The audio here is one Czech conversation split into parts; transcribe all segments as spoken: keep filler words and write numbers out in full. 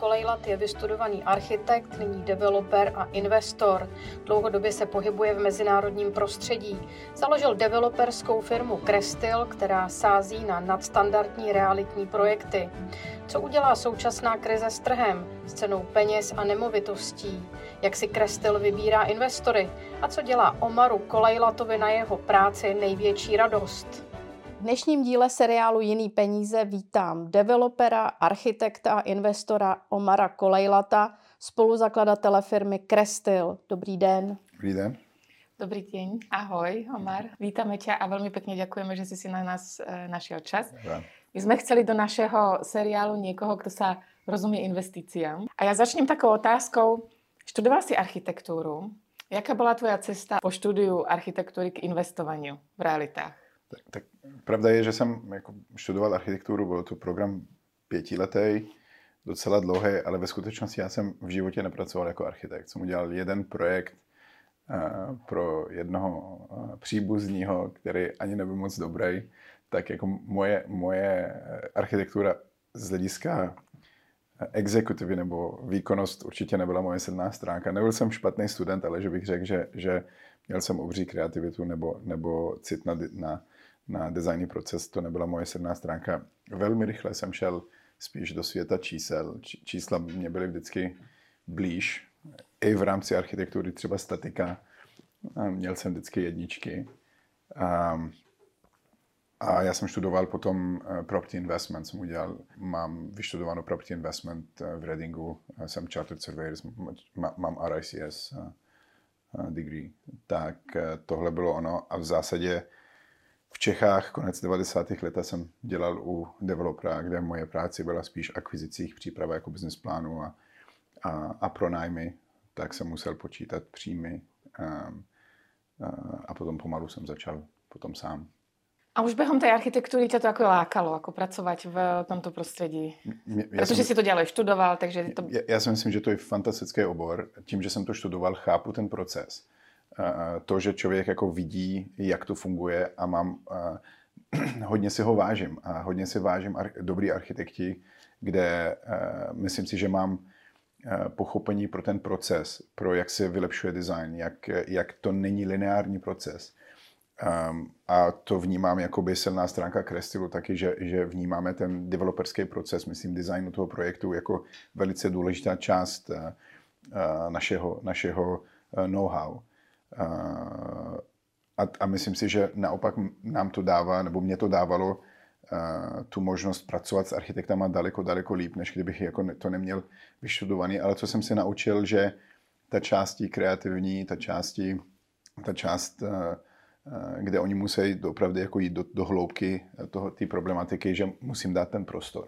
Kolejlat je vystudovaný architekt, nyní developer a investor. Dlouhodobě se pohybuje v mezinárodním prostředí. Založil developerskou firmu Crestil, která sází na nadstandardní realitní projekty. Co udělá současná krize s trhem, s cenou peněz a nemovitostí? Jak si Crestil vybírá investory? A co dělá Omaru Kolejlatovi na jeho práci největší radost? V dnešním díle seriálu Jiný peníze vítám developera, architekta a investora Omara Kolejlata, spoluzakladatele firmy Crestil. Dobrý den. Dobrý den. Dobrý deň. Ahoj, Omar. Vítame ťa a veľmi pekne ďakujeme, že si si na nás e, našiel čas. Ja. My sme chceli do našeho seriálu niekoho, kto sa rozumie investíciám. A ja začnem takou otázkou. Študoval si architektúru. Jaká bola tvoja cesta po štúdiu architektúry k investovaniu v realitách? Tak, tak pravda je, že jsem jako študoval architekturu, byl to program pětiletý, docela dlouhý, ale ve skutečnosti já jsem v životě nepracoval jako architekt. Jsem udělal jeden projekt uh, pro jednoho uh, příbuzního, který ani nebyl moc dobrý, tak jako moje, moje architektura z hlediska exekutivy nebo výkonnost určitě nebyla moje silná stránka. Nebyl jsem špatný student, ale že bych řekl, že, že měl jsem obří kreativitu nebo, nebo cit na, na, na designný proces, to nebyla moje silná stránka. Velmi rychle jsem šel spíš do světa čísel. Čísla mě byly vždycky blíž. I v rámci architektury, třeba statika, měl jsem vždycky jedničky. Um, A já jsem študoval potom property investment, jsem udělal, mám vyštudovanou property investment v Readingu, jsem chartered surveyor, mám R I C S degree, tak tohle bylo ono a v zásadě v Čechách konec devadesátých let jsem dělal u developera, kde moje práce byla spíš akvizicích, příprava jako business plánu a, a, a pronájmy, tak jsem musel počítat příjmy a, a, a potom pomalu jsem začal potom sám. A už behom tej architektúry ťa to ako lákalo, ako pracovať v tomto prostredí? Ja Protože som, si to ďalej študoval, takže... To... Ja, ja si myslím, že to je fantastický obor. Tím, že jsem to študoval, chápu ten proces. To, že člověk jako vidí, jak to funguje a mám... Hodně si ho vážím a hodně si vážím ar- dobrý architekti, kde myslím si, že mám pochopení pro ten proces, pro jak se vylepšuje design, jak, jak to není lineární proces. Um, a to vnímám jako by silná stránka Crestilu taky, že, že vnímáme ten developerský proces, myslím, designu toho projektu jako velice důležitá část uh, uh, našeho, našeho uh, know-how. Uh, a, a myslím si, že naopak nám to dává, nebo mě to dávalo uh, tu možnost pracovat s architektama daleko, daleko líp, než kdybych jako to neměl vyštudovaný. Ale co jsem si naučil, že ta část kreativní, ta části, ta část uh, kde oni musí opravdu jako jít do, do hloubky té problematiky, že musím dát ten prostor.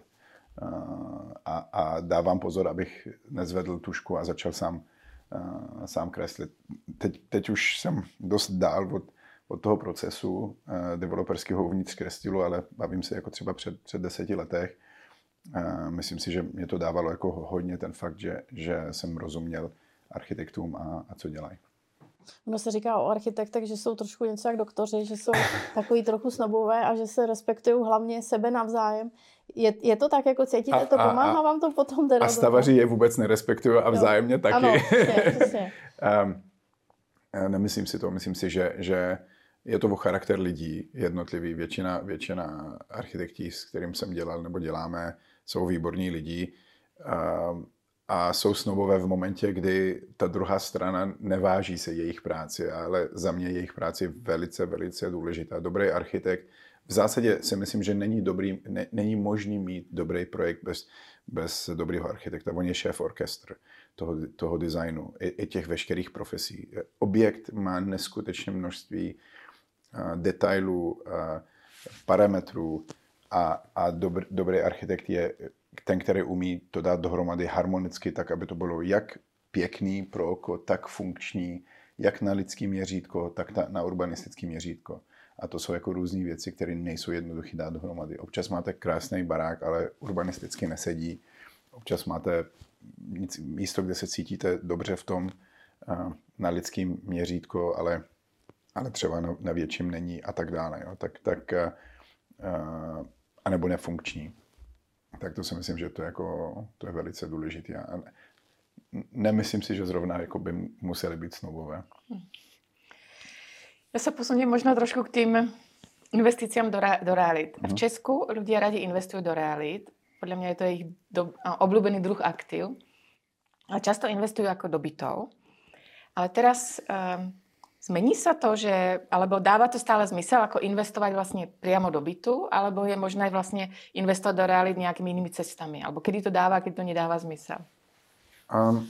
A, a dávám pozor, abych nezvedl tušku a začal sám, sám kreslit. Teď, teď už jsem dost dál od, od toho procesu developerského uvnitř Crestilu, ale bavím se jako třeba před, před deseti letech. Myslím si, že mě to dávalo jako hodně ten fakt, že, že jsem rozuměl architektům a, a co dělají. Ono se říká o architektech, že jsou trošku něco jak doktoři, že jsou takový trochu snobové a že se respektují hlavně sebe navzájem. Je, je to tak, jako cítíte a, to, pomáhá a, vám to potom? Teda a stavaři je vůbec nerespektují a vzájemně jo. taky. Ano, přesně, přesně. um, nemyslím si to, myslím si, že, že je to o charakter lidí jednotlivý. Většina, většina architektí, s kterým jsem dělal nebo děláme, jsou výborní lidi. Um, A jsou snobové v momentě, kdy ta druhá strana neváží se jejich práci, ale za mě jejich práce je velice, velice důležitá. Dobrý architekt, v zásadě si myslím, že není, dobrý, ne, není možný mít dobrý projekt bez, bez dobrého architekta. On je šéf orchestr toho, toho designu, i, i těch veškerých profesí. Objekt má neskutečné množství uh, detailů, uh, parametrů a, a dobr, dobrý architekt je ten, který umí to dát dohromady harmonicky, tak, aby to bylo jak pěkný pro oko, tak funkční, jak na lidský měřítko, tak na urbanistický měřítko. A to jsou jako různé věci, které nejsou jednoduché dát dohromady. Občas máte krásný barák, ale urbanisticky nesedí. Občas máte místo, kde se cítíte dobře v tom na lidským měřítko, ale, ale třeba na, na větším není a tak dále. Jo. Tak, tak, a nebo nefunkční. tak to si myslím, že to je, jako, to je velice důležité. A nemyslím si, že zrovna jako by museli být snobové. Ja sa posuniem možno trošku k tým investíciám do, do realít. V Česku ľudia radi investujú do realít. Podľa mňa je to ich do, obľúbený druh aktív. A často investujú ako do bytov. Ale teraz um, zmení sa to, že, alebo dáva to stále zmysel, ako investovať vlastne priamo do bytu, alebo je možné vlastne investovať do realít nejakými inými cestami? Alebo kedy to dáva, kedy to nedáva zmysel? Um,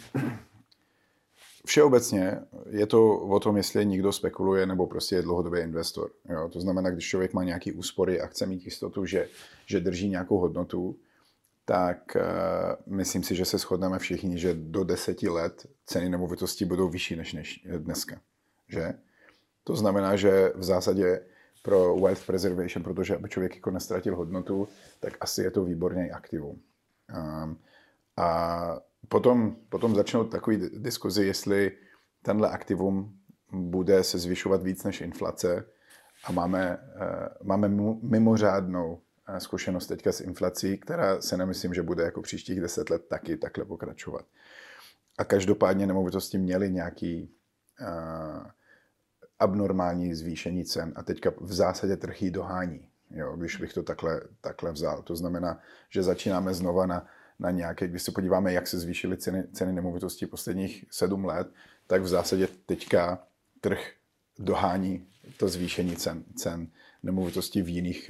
všeobecně je to o tom, jestli někdo spekuluje nebo prostě je dlouhodobý investor. Jo? To znamená, když člověk má nějaký úspory a chce mít jistotu, že, že drží nějakou hodnotu, tak uh, myslím si, že se shodneme všichni, že do deseti let ceny nemovitostí budou vyšší než, než dneska. Že? To znamená, že v zásadě pro wealth preservation, protože aby člověk jako nestratil hodnotu, tak asi je to výborný aktivum. Um, a Potom, potom začnou takový diskuzi, jestli tenhle aktivum bude se zvyšovat víc než inflace a máme, máme mimořádnou zkušenost teďka s inflací, která se nemyslím, že bude jako příštích deset let taky takhle pokračovat. A každopádně nemovitosti měly nějaký uh, abnormální zvýšení cen a teďka v zásadě trh jí dohání, jo, když bych to takhle, takhle vzal. To znamená, že začínáme znova na na nějaké, když se podíváme, jak se zvýšily ceny, ceny nemovitostí posledních sedm let, tak v zásadě teďka trh dohání to zvýšení cen, cen nemovitostí v jiných,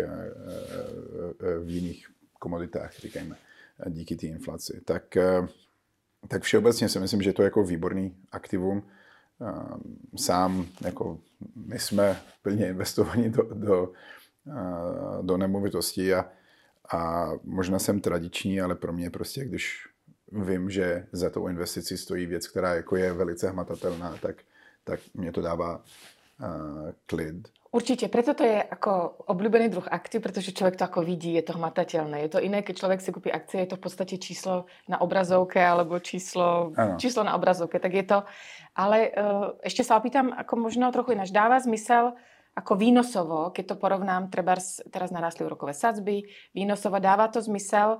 v jiných komoditách, říkejme, díky té inflaci. Tak, tak všeobecně si myslím, že to je jako výborný aktivum. Sám, jako my jsme plně investovaní do, do, do nemovitostí a A možná jsem tradiční, ale pro mě prostě, když vím, že za tou investicí stojí věc, která jako je velice hmatatelná, tak, tak mě to dává uh, klid. Určite, preto to je ako obľúbený druh aktív, pretože človek to ako vidí, je to hmatateľné. Je to iné, keď človek si kúpi akcie, je to v podstate číslo na obrazovke alebo číslo, číslo na obrazovke, tak je to. Ale uh, ešte sa opýtam, ako možno trochu ináč dáva zmysel ako výnosovo, keď to porovnám, trebárs teraz narastli úrokové sadzby, výnosovo dáva to zmysel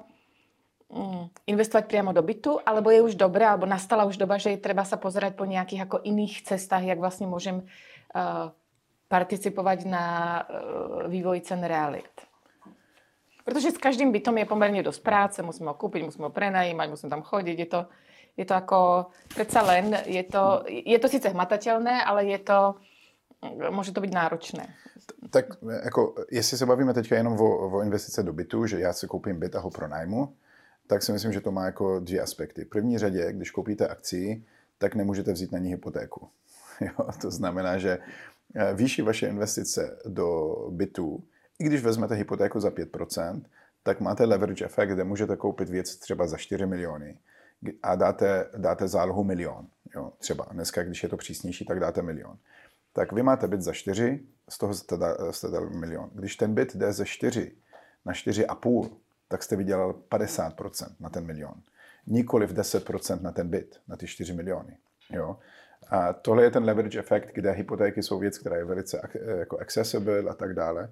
mm, investovať priamo do bytu, alebo je už dobré, alebo nastala už doba, že je treba sa pozerať po nejakých ako iných cestách, jak vlastne môžem uh, participovať na uh, vývoji cen realít. Protože s každým bytom je pomerne dosť práce, musíme ho kúpiť, musíme ho prenajímať, musíme tam chodiť, je to, je to ako, predsa len, je to, je to síce hmatateľné, ale je to může to být náročné. Tak jako, jestli se bavíme teďka jenom o, o investice do bytu, že já si koupím byt a ho pronajmu, tak si myslím, že to má jako dvě aspekty. V první řadě, když koupíte akcii, tak nemůžete vzít na ní hypotéku. Jo, to znamená, že výši vaše investice do bytu, i když vezmete hypotéku za pět procent, tak máte leverage efekt, kde můžete koupit věc třeba za čtyři miliony a dáte, dáte zálohu milion. Jo, třeba dneska, když je to přísnější, tak dáte milion. Tak vy máte byt za čtyři, z toho jste, da, jste dal milion. Když ten byt jde ze čtyři na čtyři a půl, tak jste vydělal padesát procent na ten milion. Nikoliv deset procent na ten byt, na ty čtyři miliony. Jo? A tohle je ten leverage efekt, kde hypotéky jsou věc, která je velice jako accessible a tak dále.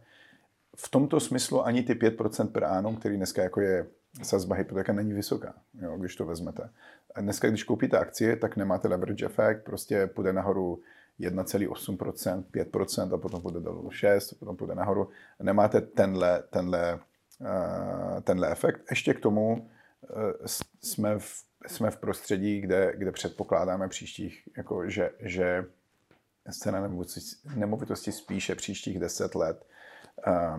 V tomto smyslu ani ty pět procent per annum, který dneska jako je sazba hypotéka, není vysoká, jo, když to vezmete. A dneska, když koupíte akcie, tak nemáte leverage efekt, prostě půjde nahoru jedna celá osm procent, pět procent a potom půjde dolů šest procent, potom půjde nahoru. Nemáte tenhle, tenhle, uh, tenhle efekt. Ještě k tomu uh, jsme, v, jsme v prostředí, kde, kde předpokládáme příštích, jako že, že cena nemovitosti, nemovitosti spíše příštích deset let uh,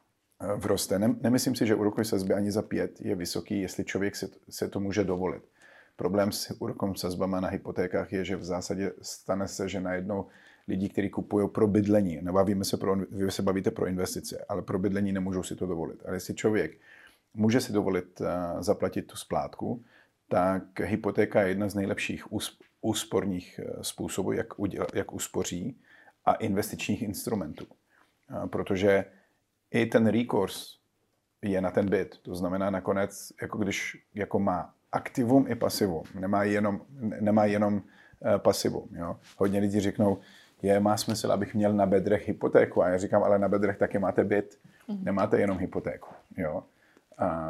vroste. Nemyslím si, že úrokové sazby ani za pět je vysoký, jestli člověk si, si to může dovolit. Problém s úrokovými sazbama na hypotékách je, že v zásadě stane se, že najednou lidi, kteří kupují pro bydlení, nebavíme se pro, vy se bavíte pro investice, ale pro bydlení nemůžou si to dovolit. Ale jestli člověk může si dovolit uh, zaplatit tu splátku, tak hypotéka je jedna z nejlepších úsporných způsobů, jak, uděla, jak uspoří a investičních instrumentů. Uh, protože i ten recourse je na ten byt. To znamená nakonec, jako když jako má aktivum i pasivum. Nemá jenom, nemá jenom uh, pasivum. Jo? Hodně lidí řeknou, je, má smysl, abych měl na bedrech hypotéku. A já říkám, ale na bedrech taky máte byt. Mm. Nemáte jenom hypotéku. Jo? Um,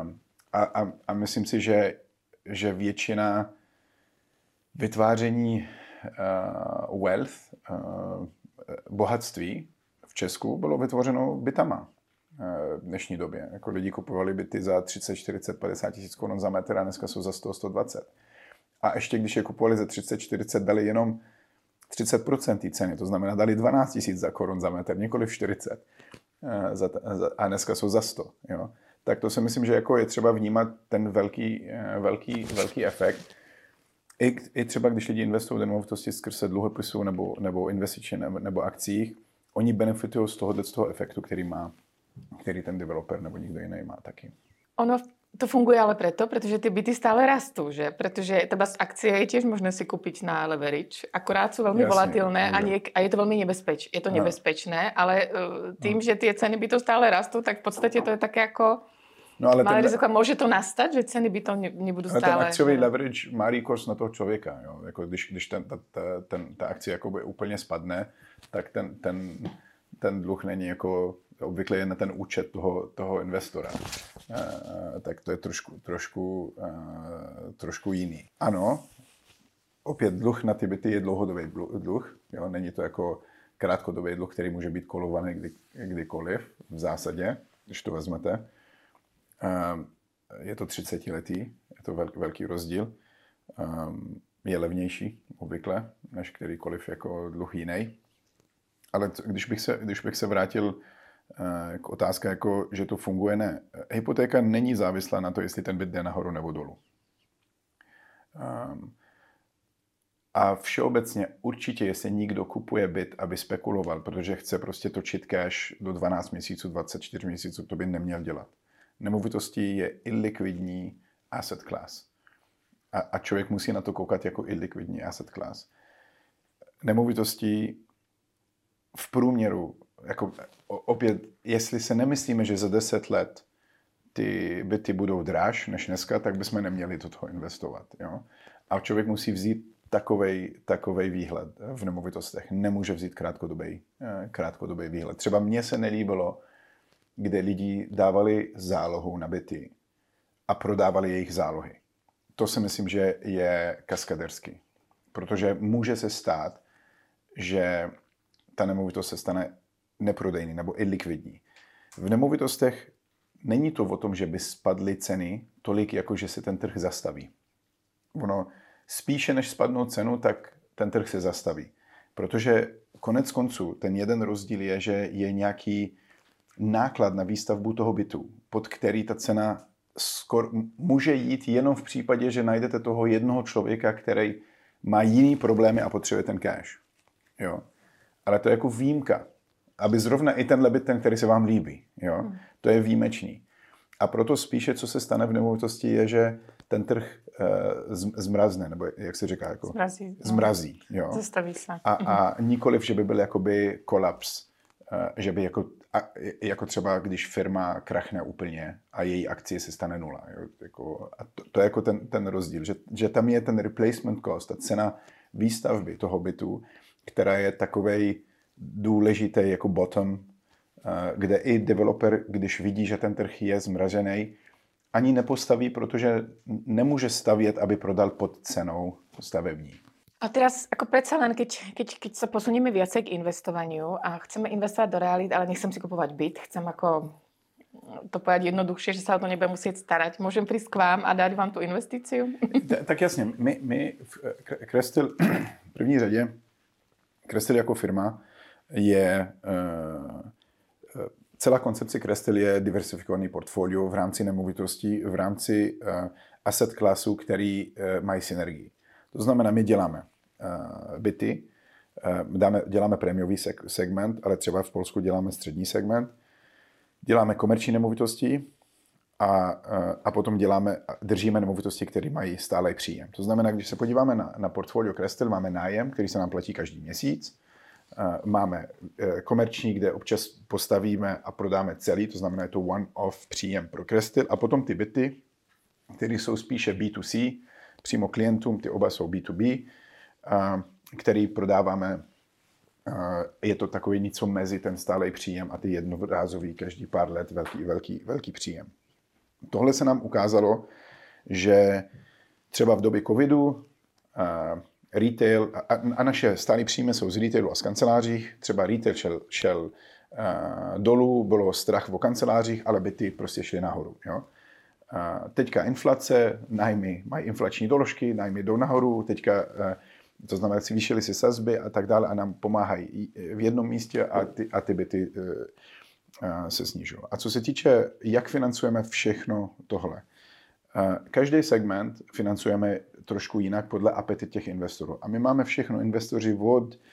a, a, a myslím si, že, že většina vytváření uh, wealth, uh, bohatství v Česku bylo vytvořeno bytama v dnešní době. Jako lidi kupovali byty za třicet, čtyřicet, padesát tisíc korun za metr a dneska jsou za sto, sto dvacet. A ještě když je kupovali za třicet, čtyřicet, dali jenom třicet procent té ceny. To znamená, dali dvanáct tisíc za korun za metr, nikoliv čtyřicet. A dneska jsou za sto. Jo. Tak to si myslím, že jako je třeba vnímat ten velký, velký, velký efekt. I, I třeba, když lidi investují do nemovitosti skrze dluhopisů nebo, nebo investičně nebo, nebo akcích, oni benefitují z tohohle z toho efektu, který má, který ten developer nebo někdo jiný má taky. Ono to funguje ale preto, pretože ty byty stále rastú, že? Pretože teda z akcie je tiež možné si kúpiť na leverage, akurát sú veľmi Jasne, volatilné a, nie, a je to veľmi nebezpeč, je to no. nebezpečné, ale uh, tým, no. že tie ceny bytov stále rastú, tak v podstate to je také ako no, ale malé ten, riziko. Môže to nastať, že ceny bytov ne, nebudú stále... Ale ten akciový leverage má recourse na toho člověka. Jo? Jako když když ten, ta, ten, ta akcie jakoby úplně spadne, tak ten, ten, ten dluh není jako obvykle je na ten účet toho, toho investora. Uh, tak to je trošku, trošku, uh, trošku jiný. Ano, opět dluh na ty byty je dlouhodobý dluh. Jo? Není to jako krátkodobý dluh, který může být kolovaný kdy, kdykoliv v zásadě, když to vezmete. Uh, je to třicetiletý, je to velký, velký rozdíl. Um, je levnější obvykle, než kterýkoliv jako dluh jiný. Ale to, když, bych se, když bych se vrátil k otázce, jako, že to funguje, ne. Hypotéka není závislá na to, jestli ten byt jde nahoru nebo dolů. Um, a všeobecně určitě, jestli někdo kupuje byt, aby spekuloval, protože chce prostě točit cash do dvanáct měsíců, dvacet čtyři měsíců, to by neměl dělat. Nemovitosti je illikvidní asset class. A, a člověk musí na to koukat jako illikvidní asset class. Nemovitosti v průměru jako opět, jestli se nemyslíme, že za deset let ty byty budou dráž než dneska, tak bychom neměli do toho investovat. Jo? A člověk musí vzít takovej, takovej výhled v nemovitostech. Nemůže vzít krátkodobý, krátkodobý výhled. Třeba mně se nelíbilo, kde lidi dávali zálohu na byty a prodávali jejich zálohy. To si myslím, že je kaskadersky. Protože může se stát, že ta nemovitost se stane neprodejný nebo illikvidní. V nemovitostech není to o tom, že by spadly ceny tolik, jako že se ten trh zastaví. Ono spíše než spadnou cenu, tak ten trh se zastaví. Protože konec konců ten jeden rozdíl je, že je nějaký náklad na výstavbu toho bytu, pod který ta cena skor může jít jenom v případě, že najdete toho jednoho člověka, který má jiný problémy a potřebuje ten cash. Jo? Ale to je jako výjimka. Aby zrovna i tenhle byt, ten, který se vám líbí. Jo? Hmm. To je výjimečný. A proto spíše, co se stane v nemovitosti, je, že ten trh uh, zmrazne, nebo jak se říká? Jako, zmrazí. No. Zmrazí. Jo? Zastaví se. A, a nikoliv, že by byl jakoby kolaps. Uh, že by jako, a, jako třeba, když firma krachne úplně a její akcie se stane nula. Jo? Jako, a to, to je jako ten, ten rozdíl. Že, že tam je ten replacement cost, ta cena výstavby toho bytu, která je takovej důležitý jako bottom, kde i developer, když vidí, že ten trh je zmražený, ani nepostaví, protože nemůže stavět, aby prodal pod cenou stavební. A teraz, ako predsa len, keď, keď, keď sa posunieme viacej k investovaniu a chceme investovať do realít, ale nechcem si kupovať byt, chcem ako to povedať jednoduchšie, že sa o to nebudem musieť starať. Môžem prísť k vám a dať vám tú investíciu? Tak jasně, my, my v Crestel v první řadě, Crestel jako firma je, uh, celá koncepce Crestel je diversifikovaný portfolio v rámci nemovitostí, v rámci uh, asset klasů, který uh, mají synergii. To znamená, my děláme uh, byty, uh, dáme, děláme prémiový seg- segment, ale třeba v Polsku děláme střední segment, děláme komerční nemovitosti a, uh, a potom děláme, držíme nemovitosti, které mají stálý příjem. To znamená, když se podíváme na, na portfolio Crestel, máme nájem, který se nám platí každý měsíc, máme komerční, kde občas postavíme a prodáme celý, to znamená, je to one-off příjem pro Crestel, a potom ty byty, které jsou spíše bé dvě cé, přímo klientům, ty oba jsou bé dvě bé, který prodáváme, je to takový něco mezi ten stálej příjem a ty jednorázový každý pár let velký, velký, velký příjem. Tohle se nám ukázalo, že třeba v době covidu a retail a, a naše stálé příjmy jsou z retailu a z kancelářích. Třeba retail šel, šel a, dolů, bylo strach o kancelářích, ale byty prostě šly nahoru. Jo? A teďka inflace, nájmy mají inflační doložky, nájmy jdou nahoru, teďka, a, to znamená, si zvýšily si sazby a tak dále a nám pomáhají v jednom místě a ty, a ty byty a, se snižují. A co se týče, jak financujeme všechno tohle, každý segment financujeme trošku jinak podle apetit těch investorů. A my máme všechno investoři od uh,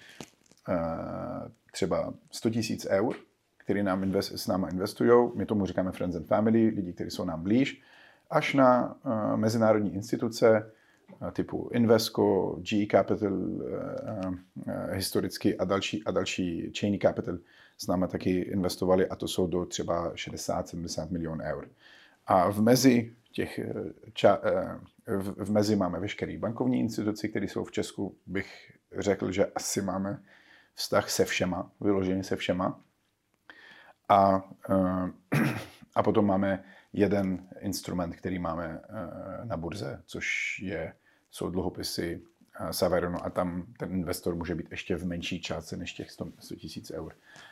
třeba sto tisíc eur, který nám invest, s náma investují. My tomu říkáme friends and family, lidi, kteří jsou nám blíž, až na uh, mezinárodní instituce uh, typu Invesco, G E Capital, uh, uh, historicky a další, a další Cheney Capital s náma taky investovali a to jsou do třeba šedesát sedmdesát milionů eur. A v mezi těch ča, v, v mezi máme veškeré bankovní instituce, které jsou v Česku, bych řekl, že asi máme vztah se všema, vyloženě se všema. A, a potom máme jeden instrument, který máme na burze, což je, jsou dluhopisy Saverno a tam ten investor může být ještě v menší částce než těch sto tisíc eur,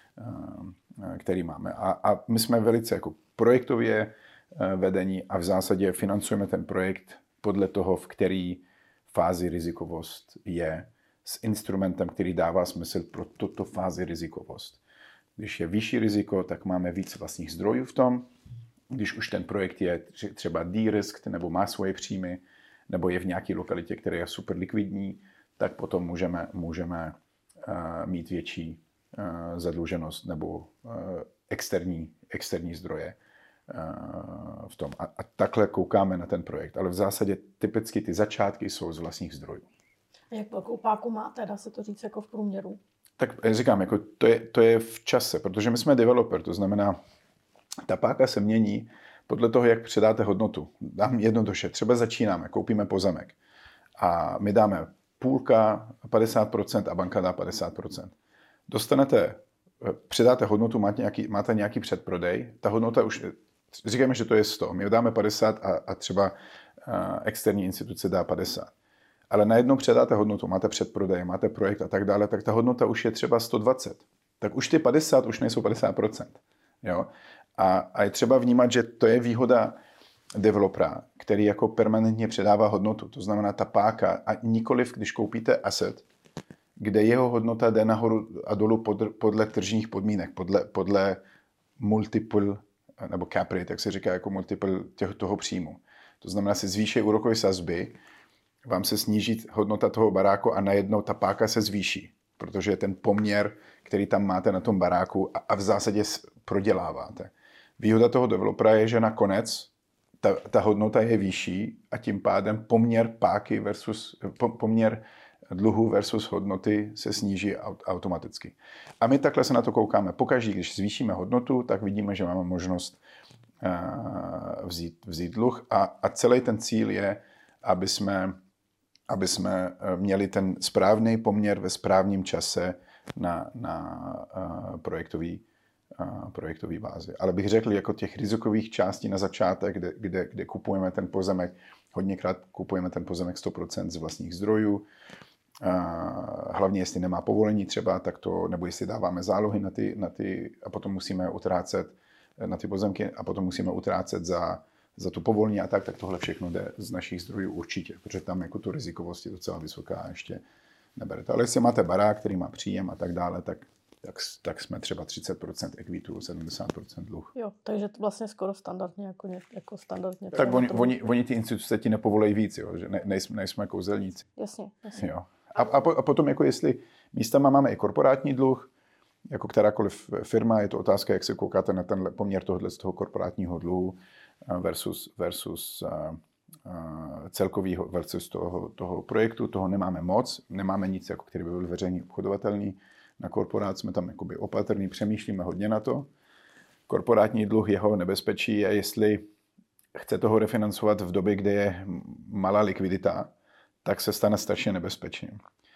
který máme. A, a my jsme velice jako projektově vedení a v zásadě financujeme ten projekt podle toho, v který fázi rizikovost je s instrumentem, který dává smysl pro tuto fázi rizikovost. Když je vyšší riziko, tak máme víc vlastních zdrojů v tom. Když už ten projekt je třeba de-risked nebo má svoje příjmy, nebo je v nějaké lokalitě, která je super likvidní, tak potom můžeme, můžeme uh, mít větší uh, zadluženost nebo uh, externí, externí zdroje v tom. A, a takhle koukáme na ten projekt. Ale v zásadě typicky ty začátky jsou z vlastních zdrojů. A jak velkou páku máte, dá se to říct jako v průměru? Tak říkám, jako to, je, to je v čase, protože my jsme developer, to znamená, ta páka se mění podle toho, jak předáte hodnotu. Dám jednoduše, třeba začínáme, koupíme pozemek a my dáme půlka, padesát procent a banka dá padesát procent. Dostanete, předáte hodnotu, máte nějaký, máte nějaký předprodej, ta hodnota už, říkáme, že to je sto, my dáme padesát a, a třeba uh, externí instituce dá padesát. Ale najednou předáte hodnotu, máte předprodej, máte projekt a tak dále, tak ta hodnota už je třeba sto dvacet. Tak už ty padesát už nejsou padesát procent. Jo? A, a je třeba vnímat, že to je výhoda developera, který jako permanentně předává hodnotu. To znamená ta páka a nikoliv, když koupíte asset, kde jeho hodnota jde nahoru a dolů pod, podle tržních podmínek, podle, podle multiple, nebo cap rate, jak se říká, jako multiple těch, toho příjmu. To znamená, se zvýší úrokové sazby, vám se sníží hodnota toho baráku a najednou ta páka se zvýší, protože je ten poměr, který tam máte na tom baráku a, a v zásadě proděláváte. Výhoda toho developera je, že nakonec ta, ta hodnota je vyšší a tím pádem poměr páky versus poměr dluhu versus hodnoty se sníží automaticky. A my takhle se na to koukáme. Pokaždé, když zvýšíme hodnotu, tak vidíme, že máme možnost vzít, vzít dluh a, a celý ten cíl je, aby jsme, aby jsme měli ten správný poměr ve správném čase na, na projektový, projektový bázi. Ale bych řekl, jako těch rizikových částí na začátek, kde, kde, kde kupujeme ten pozemek, hodněkrát kupujeme ten pozemek sto procent z vlastních zdrojů, hlavně jestli nemá povolení třeba, tak to, nebo jestli dáváme zálohy na ty, na ty a potom musíme utrácet na ty pozemky a potom musíme utrácet za, za to povolení a tak, tak tohle všechno jde z našich zdrojů určitě, protože tam jako tu rizikovost je docela vysoká a ještě neberete. Ale jestli máte barák, který má příjem a tak dále, tak, tak, tak jsme třeba třicet procent ekvitu, sedmdesát procent dluh. Jo, takže to vlastně skoro standardně jako, jako standardně. Tak oni, oni, oni ty instituce ti nepovolejí víc, jo, že ne, nejsme, nejsme kouzelníci. Jasně, jasně. Jo. A, a, po, a potom, jako jestli místama máme i korporátní dluh, jako kterákoliv firma, je to otázka, jak se koukáte na ten poměr tohohle z toho korporátního dluhu versus, versus uh, uh, celkovýho, versus toho, toho projektu. Toho nemáme moc, nemáme nic, jako který by byl veřejný obchodovatelný. Na korporát jsme tam jakoby opatrný, přemýšlíme hodně na to. Korporátní dluh, jeho nebezpečí je, jestli chce toho refinancovat v době, kdy je malá likvidita, tak se stane strašně nebezpečným.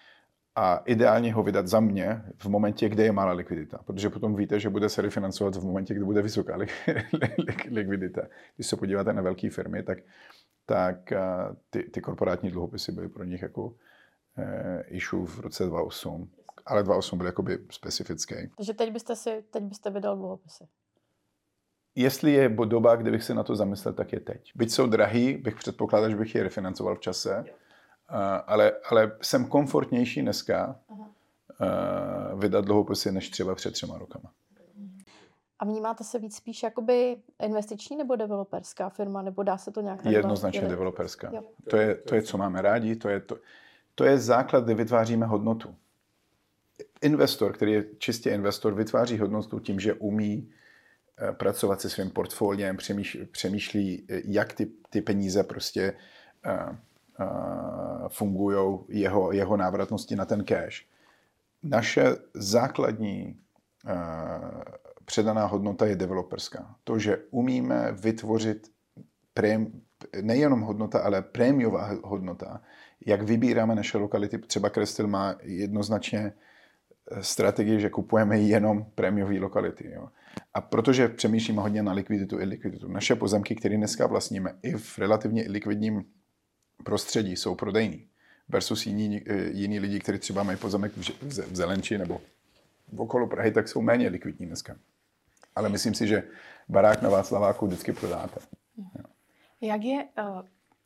a ideálně ho vydat za mě v momentě, kde je malá likvidita. Protože potom víte, že bude se refinancovat v momentě, kdy bude vysoká likvidita. Když se podíváte na velké firmy, tak, tak ty, ty korporátní dluhopisy byly pro nich jako eh, issue v roce dva tisíce osm. Ale dva tisíce osm byl jakoby specifický. Takže teď byste si, teď byste vydal dluhopisy. Jestli je doba, kdybych se na to zamyslel, tak je teď. Byť jsou drahý, bych předpokládal, že bych je refinancoval v čase, uh, ale, ale jsem komfortnější dneska uh, vydat dluhopisy, než třeba před třema rokama. A vnímáte se víc spíš jakoby investiční nebo developerská firma, nebo dá se to nějak... Jednoznačně developerská. To je, to je, co máme rádi, to je, to, to je základ, kde vytváříme hodnotu. Investor, který je čistě investor, vytváří hodnotu tím, že umí pracovat se svým portfoliem, přemýšlí, přemýšlí jak ty, ty peníze prostě uh, uh, fungují, jeho, jeho návratnosti na ten cash. Naše základní uh, předaná hodnota je developerská. To, že umíme vytvořit prém, nejenom hodnota, ale prémiová hodnota. Jak vybíráme naše lokality, třeba Crestil má jednoznačně strategii, že kupujeme jenom prémiové lokality. Jo. A protože přemýšlíme hodně na likviditu i likviditu, naše pozemky, které dneska vlastníme, i v relativně likvidním prostředí jsou prodejní. Versus jiní, jiní lidi, kteří třeba mají pozemek v Zelenči nebo v okolo Prahy, tak jsou méně likvidní dneska. Ale myslím si, že barák na Václaváku vždycky prodáte. Jo. Jak je... Uh,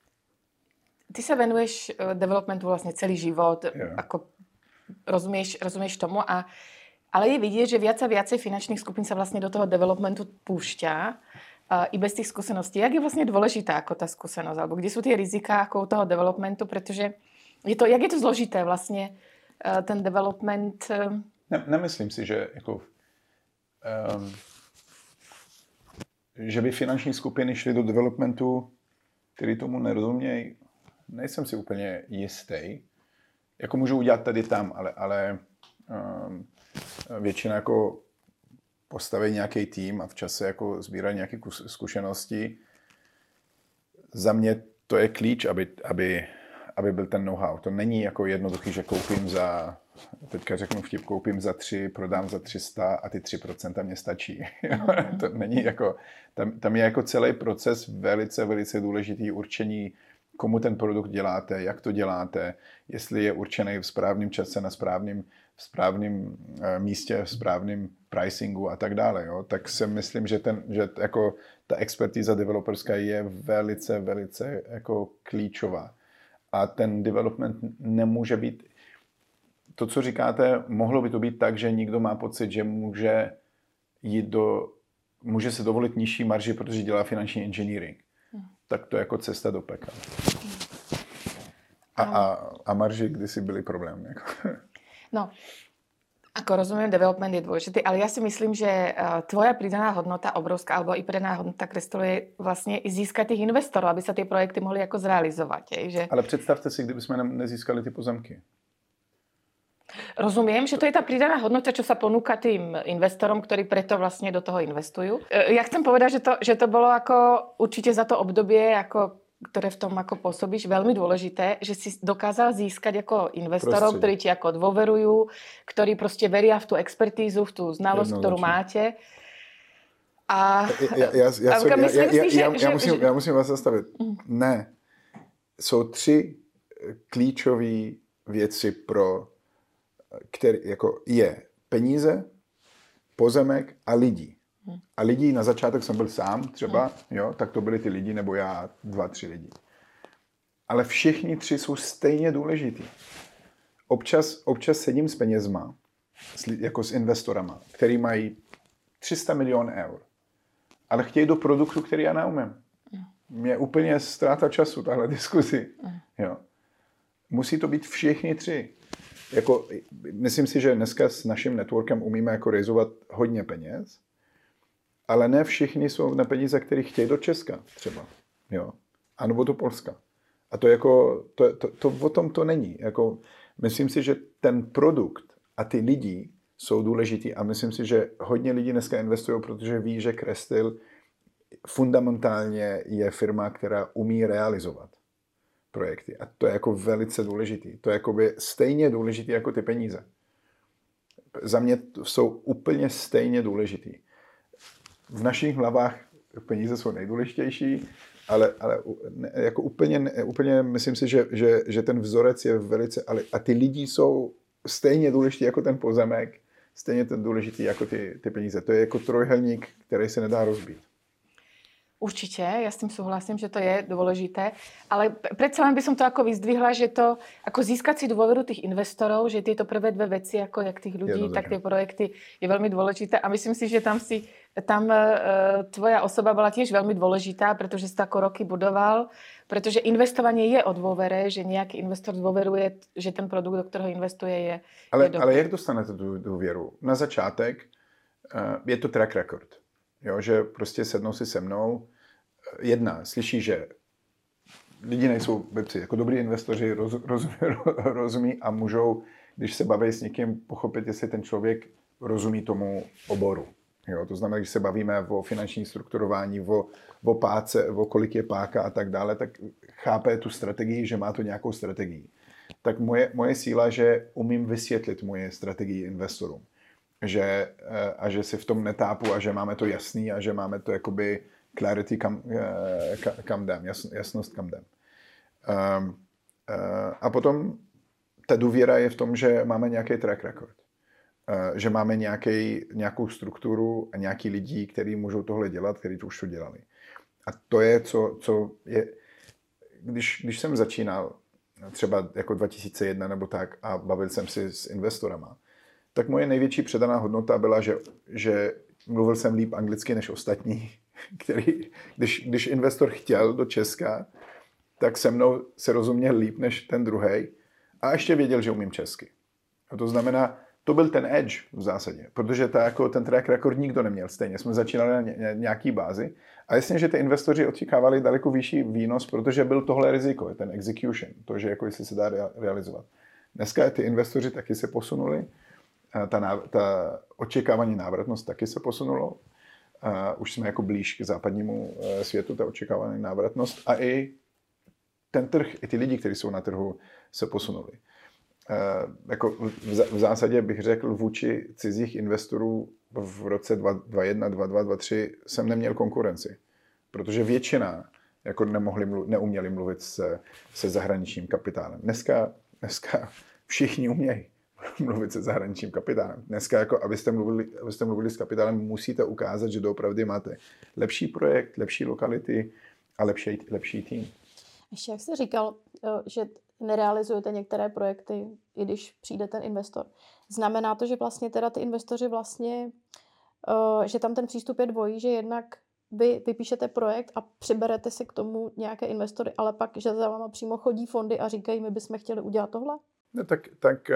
ty se venuješ uh, developmentu vlastně celý život, Jo. ako rozumieš, rozumieš tomu, a, ale je vidieť, že viac a viacej finančných skupín sa vlastne do toho developmentu púšťa uh, i bez tých skúseností. Jak je vlastne dôležitá ako tá skúsenosť? Alebo kde sú tie riziká ako u toho developmentu? Pretože je to, jak je to zložité vlastne uh, ten development? Uh... Ne, nemyslím si, že jako, um, že by finanční skupiny šly do developmentu, který tomu nerozumějí. Nejsem si úplně jistý. Jako můžu udělat tady tam, ale, ale um, většina jako postaví nějaký tým a v čase jako sbírají nějaké zkušenosti. Za mě to je klíč, aby, aby, aby byl ten know-how. To není jako jednoduchý, že koupím za, teďka řeknu vtip, koupím za tři, prodám za tři sta a ty tři procenta mě stačí. To není jako, tam, tam je jako celý proces velice, velice důležitý určení, komu ten produkt děláte, jak to děláte, jestli je určený v správném čase, na správném, v správném místě, v správném pricingu a tak dále. Jo? Tak si myslím, že, ten, že jako ta expertíza developerská je velice, velice jako klíčová. A ten development nemůže být, to, co říkáte, mohlo by to být tak, že někdo má pocit, že může jít do, může se dovolit nižší marži, protože dělá finanční engineering. Tak to je jako cesta do pekla. A, a, a marži kdysi byly problém. Jako. No, ako rozumiem, development je dôležitý, ale ja si myslím, že tvoja pridaná hodnota obrovská, alebo i pridaná hodnota Crestilu je vlastne získať tých investorov, aby sa tie projekty mohli ako zrealizovať. Je, že... Ale představte si, kdyby jsme nezískali ty pozemky. Rozumiem, že to je tá pridaná hodnota, čo sa ponúka tým investorom, ktorí preto vlastne do toho investujú. Ja chcem povedať, že to, že to bolo ako určite za to obdobie, ako, ktoré v tom ako pôsobíš, veľmi dôležité, že si dokázal získať ako investorov, prostredie, ktorí ti ako dôverujú, ktorí proste veria v tú expertízu, v tú znalosť, ktorú máte. A, ja, ja, ja, a ja, ja, ja, ja, ja, musím, ja musím vás zastavit. Mm. Ne. Jsou tři klíčové věci pro který jako je peníze, pozemek a lidi. A lidí na začátek jsem byl sám třeba, jo, tak to byli ty lidi, nebo já, dva, tři lidi. Ale všichni tři jsou stejně důležitý. Občas, občas sedím s penězma, jako s investorama, který mají tři sta milionů eur, ale chtějí do produktu, který já neumím. Mě úplně ztráta času, tahle diskuzi. Jo. Musí to být všichni tři. Jako, myslím si, že dneska s naším networkem umíme jako rejzovat hodně peněz, ale ne všichni jsou na peníze, které chtějí do Česka třeba, jo, anebo do Polska. A to jako, to, to, to o tom to není. Jako, myslím si, že ten produkt a ty lidi jsou důležitý a myslím si, že hodně lidí dneska investují, protože ví, že Crestil fundamentálně je firma, která umí realizovat. projekty. A to je jako velice důležitý. To je jakoby stejně důležitý jako ty peníze. Za mě jsou úplně stejně důležitý. V našich hlavách peníze jsou nejdůležitější, ale, ale ne, jako úplně, ne, úplně myslím si, že, že, že ten vzorec je velice... Ale, a ty lidi jsou stejně důležitý jako ten pozemek, stejně ten důležitý jako ty, ty peníze. To je jako trojhelník, který se nedá rozbít. Určite, ja s tým súhlasím, že to je dôležité, ale predsa len by som to ako vyzdvihla, že to, ako získať si dôveru tých investorov, že tieto prvé dve veci, ako jak tých ľudí, tak tie projekty, je veľmi dôležité a myslím si, že tam si, tam uh, tvoja osoba bola tiež veľmi dôležitá, pretože si to ako roky budoval, pretože investovanie je o dôvere, že nejaký investor dôveruje, že ten produkt, do ktorého investuje, je, ale, je dobrý. Ale jak dostanete tu důvěru? Na začátek uh, je to track record. Jo, že prostě sednou si se mnou, jedna, slyší, že lidi nejsou blbci, jako dobrý investoři roz, roz, rozumí a můžou, když se baví s někým, pochopit, jestli ten člověk rozumí tomu oboru. Jo, to znamená, když se bavíme o finanční strukturování, o, o páce, o kolik je páka a tak dále, tak chápe tu strategii, že má to nějakou strategii. Tak moje, moje síla, že umím vysvětlit moje strategii investorům. Že, a že si v tom netápu a že máme to jasný a že máme to jakoby clarity, kam, kam jdem, jasnost, kam jdem. Um, uh, a potom ta důvěra je v tom, že máme nějaký track record. Uh, že máme nějaký, nějakou strukturu a nějaký lidi, kteří můžou tohle dělat, kteří to už to dělali. A to je, co, co je... Když, když jsem začínal, třeba jako dva tisíce jedna nebo tak, a bavil jsem si s investorama, tak moje největší předaná hodnota byla, že, že mluvil jsem líp anglicky než ostatní, který, když, když investor chtěl do Česka, tak se mnou se rozuměl líp než ten druhej a ještě věděl, že umím česky. A to znamená, to byl ten edge v zásadě, protože ta, jako, ten track record nikdo neměl stejně. Jsme začínali na ně, nějaký bázi a jasně, že ty investoři očekávali daleko vyšší výnos, protože byl tohle riziko, ten execution, to, že jako jestli se dá realizovat. Dneska ty investoři taky se posunuli, ta, ta očekávání návratnost taky se posunulo. Uh, už jsme jako blíž k západnímu uh, světu, ta očekávaná návratnost a i ten trh, i ty lidi, kteří jsou na trhu, se posunuli. Uh, jako v, v zásadě bych řekl, vůči cizích investorů v roce dva tisíce jedna, dva tisíce dva, dva tisíce tři jsem neměl konkurenci, protože většina jako nemohli mluv, neuměli mluvit se, se zahraničním kapitálem. Dneska, dneska všichni umějí mluvit se zahraničním kapitálem. Dneska, jako, abyste, mluvili, abyste mluvili s kapitálem, musíte ukázat, že doopravdy máte lepší projekt, lepší lokality a lepší, lepší tým. Ještě jak jste říkal, že nerealizujete některé projekty, i když přijde ten investor. Znamená to, že vlastně teda ty investoři vlastně, že tam ten přístup je dvojí, že jednak vy vypíšete projekt a přiberete si k tomu nějaké investory, ale pak, že za váma přímo chodí fondy a říkají, my bychom chtěli udělat tohle? No, tak, tak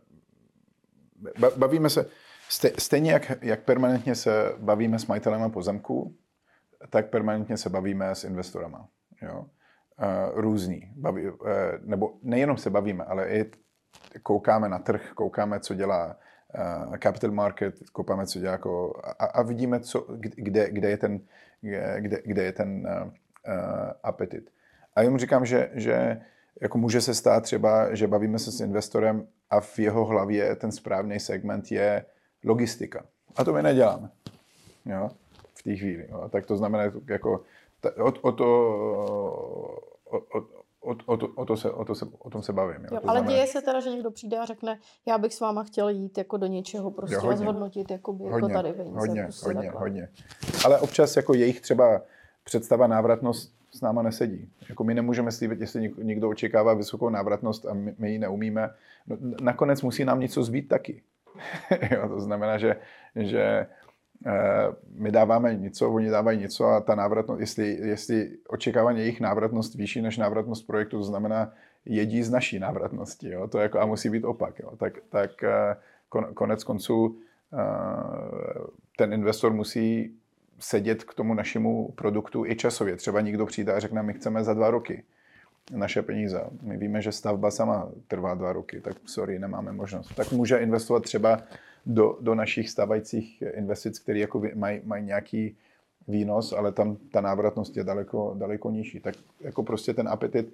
bavíme se, stejně jak, jak permanentně se bavíme s majitelema pozemků, tak permanentně se bavíme s investorama. Jo? Různý. Baví, nebo nejenom se bavíme, ale i koukáme na trh, koukáme, co dělá capital market, koukáme, co dělá jako, a, a vidíme, co, kde, kde je ten, kde, kde je ten uh, apetit. A jenom říkám, že, že jako může se stát třeba, že bavíme se s investorem a v jeho hlavě ten správný segment je logistika. A to my neděláme. Jo? V té chvíli. Jo? Tak to znamená, jako, o, o, to, o, o, o, o, to, o, to se, o, to se, o tom se bavím. Jo? Jo, to ale znamená, děje se teda, že někdo přijde a řekne, já bych s váma chtěl jít jako do něčeho prostě jo, hodně, a zhodnotit jakoby, hodně, jako tady peníze. Hodně, prostě hodně, takhle. hodně. Ale občas jako jejich třeba představa návratnost s náma nesedí. Jako my nemůžeme slíbit, jestli někdo očekává vysokou návratnost a my, my ji neumíme. No, nakonec musí nám něco zbýt taky. Jo, to znamená, že, že eh, my dáváme něco, oni dávají něco a ta návratnost, jestli, jestli očekávání jejich návratnost vyšší než návratnost projektu, to znamená jedí z naší návratnosti. Jo? To jako, a musí být opak. Jo? Tak, tak eh, kon, konec konců eh, ten investor musí sedět k tomu našemu produktu i časově. Třeba někdo přijde a řekne, my chceme za dva roky naše peníze. My víme, že stavba sama trvá dva roky, tak sorry, nemáme možnost. Tak může investovat třeba do, do našich stávajících investic, které jako mají, mají nějaký výnos, ale tam ta návratnost je daleko, daleko nižší. Tak jako prostě ten apetit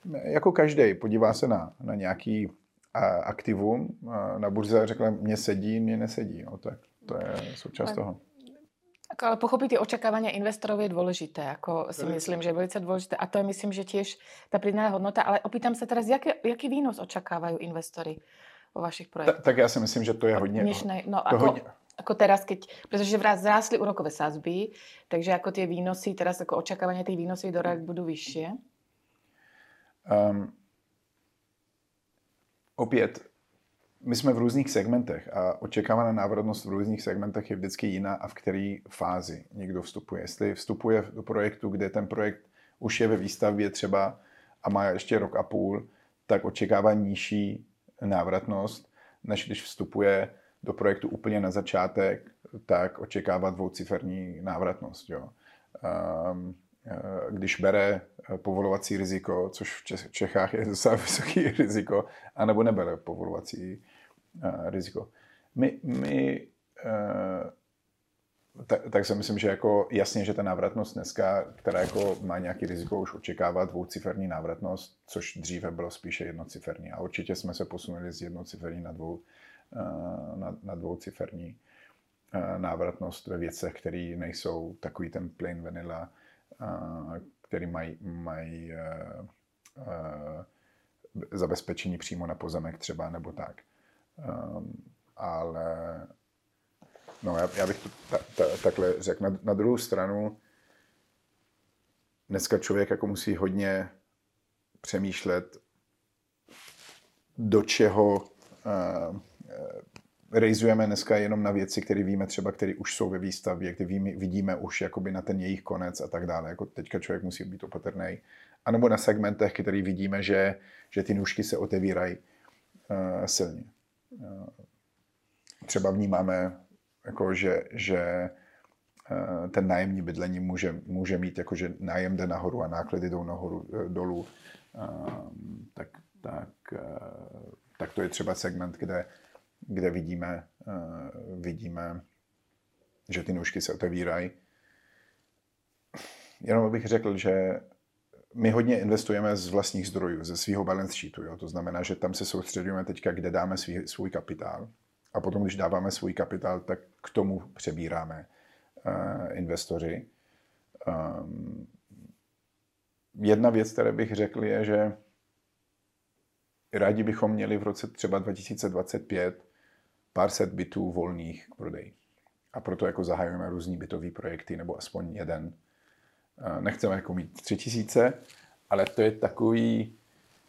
jako každý podívá se na, na nějaký a, aktivum a na burze a řekne, mně sedí, mně nesedí. No, tak to je součást toho. Ako, ale pochopiť tie očakávania investorov je dôležité, ako si myslím, že je velice dôležité. A to je, myslím, že tiež tá pridaná hodnota. Ale opýtam sa teraz, jaký, jaký výnos očakávajú investori vo vašich projektoch? Ta, tak já si myslím, že to je hodně... Dnešnej, no, to ako, hodně. ako teraz, keď... Pretože zrástli úrokové sadzby, takže ako tie výnosy, teraz ako očakávania tých výnosov do rok budú vyššie? Um, opět, my jsme v různých segmentech a očekávaná návratnost v různých segmentech je vždycky jiná a v které fázi někdo vstupuje. Jestli vstupuje do projektu, kde ten projekt už je ve výstavbě třeba a má ještě rok a půl, tak očekává nižší návratnost, než když vstupuje do projektu úplně na začátek, tak očekává dvouciferní návratnost. Jo. Um, když bere povolovací riziko, což v Čechách je docela vysoké riziko, anebo nebere povolovací uh, riziko. My, my uh, tak, tak si myslím, že jako jasně, že ta návratnost dneska, která jako má nějaký riziko, už očekává dvouciferní návratnost, což dříve bylo spíše jednociferní. A určitě jsme se posunuli z jednociferní na, dvou, uh, na, na dvouciferní uh, návratnost ve věcech, které nejsou takový ten plain vanilla, uh, který mají, mají uh, uh, zabezpečení přímo na pozemek třeba, nebo tak. Um, ale no, já, já bych to ta, ta, takhle řekl. Na, na druhou stranu, dneska člověk jako musí hodně přemýšlet, do čeho uh, uh, rejzujeme dneska jenom na věci, které víme třeba, které už jsou ve výstavbě, které víme, vidíme už jakoby na ten jejich konec a tak dále. Jako teďka člověk musí být opatrný. A nebo na segmentech, které vidíme, že, že ty nůžky se otevírají uh, silně. Uh, třeba vnímáme, jako že, že uh, ten nájemní bydlení může, může mít, jako že nájem jde nahoru a náklady jdou nahoru, uh, dolů. Uh, tak, tak, uh, tak to je třeba segment, kde kde vidíme, uh, vidíme, že ty nůžky se otevírají. Jenom bych řekl, že my hodně investujeme z vlastních zdrojů, ze svého balance sheetu. Jo? To znamená, že tam se soustředujeme teďka, kde dáme svý, svůj kapitál. A potom, když dáváme svůj kapitál, tak k tomu přebíráme uh, investoři. Um, jedna věc, které bych řekl, je, že rádi bychom měli v roce třeba dva tisíce dvacet pět pár set bytů volných k prodeji. A proto jako zahajujeme různý bytový projekty, nebo aspoň jeden. Nechceme jako mít tři tisíce, ale to je takový...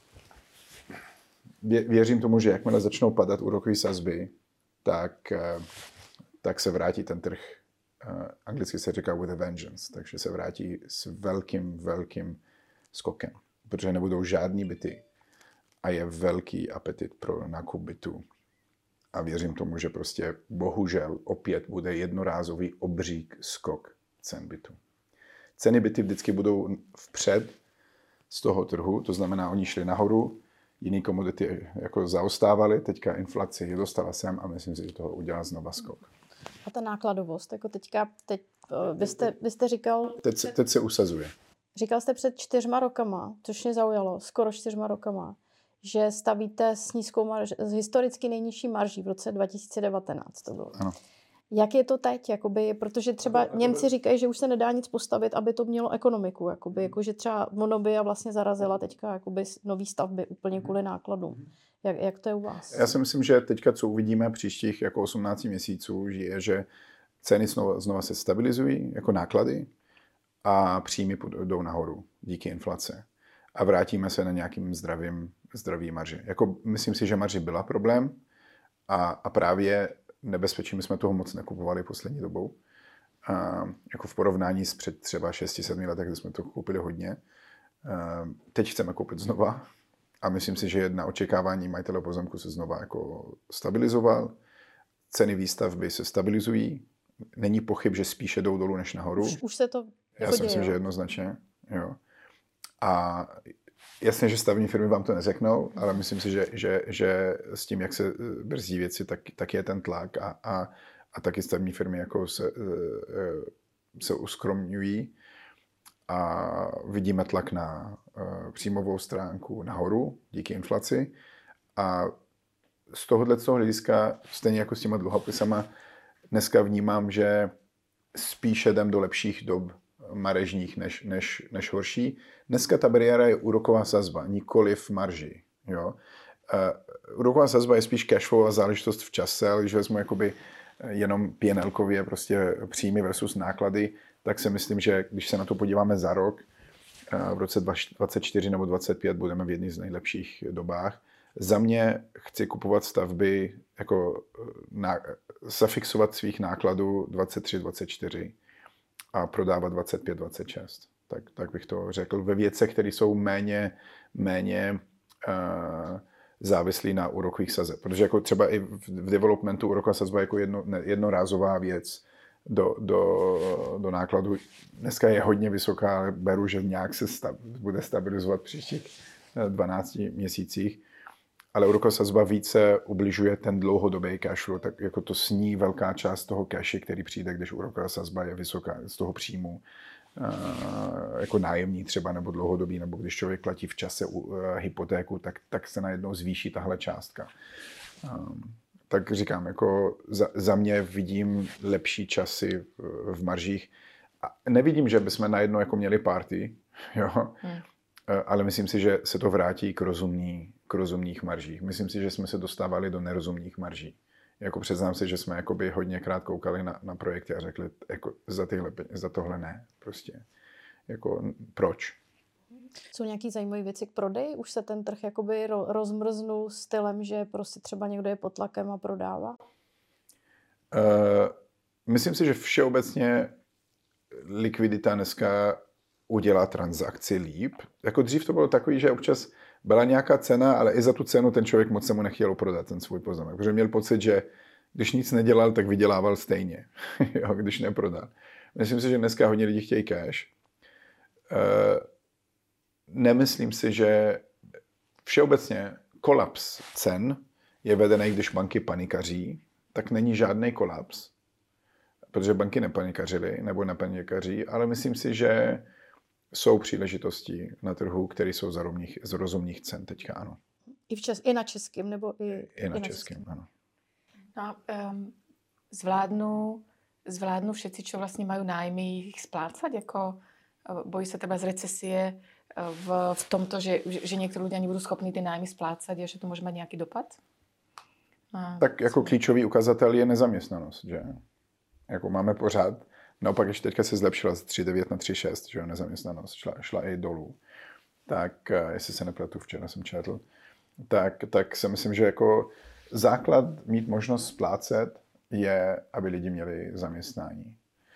Věřím tomu, že jakmile začnou padat úrokové sazby, tak, tak se vrátí ten trh. Anglicky se říká with a vengeance, takže se vrátí s velkým, velkým skokem, protože nebudou žádný byty. A je velký apetit pro nákup bytů. A věřím tomu, že prostě bohužel opět bude jednorázový obřík skok cen bytů. Ceny byty vždycky budou vpřed z toho trhu, to znamená, oni šli nahoru, jiný komodity jako zaostávaly, teďka inflace je dostala sem a myslím si, že toho udělá znova skok. A ta nákladovost, jako teďka, teď, vy jste, vy jste říkal... Teď se, teď se usazuje. Říkal jste před čtyřma rokama, což mě zaujalo, skoro čtyřma rokama, že stavíte s nízkou marž, s historicky nejnižší marží v roce dva tisíce devatenáct. To bylo. Ano. Jak je to teď? Jakoby, protože třeba Němci říkají, že už se nedá nic postavit, aby to mělo ekonomiku. Jakoby, jako, že třeba Monobia vlastně zarazila teďka jakoby, nový stavby úplně kvůli nákladům. Jak, jak to je u vás? Já si myslím, že teďka, co uvidíme příštích jako osmnáct měsíců, je, že ceny znova, znova se stabilizují jako náklady a příjmy jdou nahoru díky inflace. A vrátíme se na nějakým zdravým, zdravý marži. Jako, myslím si, že marži byla problém a, a právě nebezpečí, my jsme toho moc nekupovali poslední dobou. A, jako v porovnání s před třeba šesti sedmi letech, kdy jsme to koupili hodně. A, teď chceme koupit znova a myslím si, že na očekávání majitele pozemku se znova jako stabilizoval. Ceny výstavby se stabilizují. Není pochyb, že spíše jdou dolů než nahoru. Už, už se to Já si myslím, že jednoznačně. Jo. A jasně, že stavní firmy vám to neřeknou, ale myslím si, že, že, že s tím, jak se brzdí věci, tak, tak je ten tlak a, a, a taky stavní firmy jako se, se uskromňují. a vidíme tlak na uh, příjmovou stránku nahoru díky inflaci. A z tohohle toho hlediska, stejně jako s těma dluhopisama, dneska vnímám, že spíše jdem do lepších dob marežních než, než, než horší. Dneska ta bariéra je úroková sazba, nikoliv marži. Jo? Uh, úroková sazba je spíš cashflowová záležitost v čase, ale když vezmu jakoby jenom P and L-kově prostě příjmy versus náklady, tak si myslím, že když se na to podíváme za rok, v roce dvacet čtyři nebo dvacet pět budeme v jedné z nejlepších dobách. Za mě chci kupovat stavby, jako na, zafixovat svých nákladů dvacet tři dvacet čtyři a prodávat dvacet pět dvacet šest. Tak, tak bych to řekl. Ve věcech, které jsou méně, méně uh, závislí na úrokových sazeb. Protože jako třeba i v developmentu úroková sazba jako jedno, jednorázová věc do, do, do nákladu. Dneska je hodně vysoká, ale beru, že nějak se sta, bude stabilizovat v příštích dvanácti měsících. Ale úroková sazba více ubližuje ten dlouhodobý cash flow, tak jako to sní velká část toho cashi, který přijde, když úroková sazba je vysoká z toho příjmu. Uh, jako nájemní třeba, nebo dlouhodobý, nebo když člověk platí v čase uh, hypotéku, tak, tak se najednou zvýší tahle částka. Um, tak říkám, jako za, za mě vidím lepší časy v, v maržích. A nevidím, že bychom najednou jako měli party, jo? Hmm. Uh, ale myslím si, že se to vrátí k, rozumný, k rozumných maržích. Myslím si, že jsme se dostávali do nerozumných marží. Jako přiznám se, že jsme jakoby hodněkrát koukali na, na projekty a řekli, jako za, tyhle, za tohle ne. Prostě. Jako, proč? Jsou nějaký zajímavé věci k prodeji? Už se ten trh jakoby rozmrznul stylem, že prostě třeba někdo je pod tlakem a prodává? Uh, myslím si, že všeobecně likvidita dneska udělá transakci líp. Jako dřív to bylo takový, že občas byla nějaká cena, ale i za tu cenu ten člověk moc se mu nechtěl prodat ten svůj pozemek. Protože měl pocit, že když nic nedělal, tak vydělával stejně, jo, když neprodal. Myslím si, že dneska hodně lidí chtějí cash. Uh, nemyslím si, že všeobecně kolaps cen je vedený, když banky panikaří, tak není žádný kolaps, protože banky nepanikařily nebo nepanikaří, ale myslím si, že jsou příležitosti na trhu, které jsou za rozumných, z rozumných cen teďka, ano. I, v čes, I na českým, nebo i, I, i na, na českým, českým, ano. No, um, zvládnu, zvládnu všetci, čo vlastne majú nájmy, ich splácať? Jako, bojí sa teda z recesie v, v tomto, že, že niektorí ľudia nebudú schopní ty nájmy splácať a že to môže mať nejaký dopad? A, tak jako klíčový ukazatel je nezaměstnanost, že? Jako máme pořád, naopak ještě teďka se zlepšila z tři devět na tři šest, že nezaměstnanost šla, šla i dolů. Tak, jestli se nepletu, včera jsem četl, tak, tak si myslím, že jako základ mít možnost splácet je, aby lidi měli zaměstnání.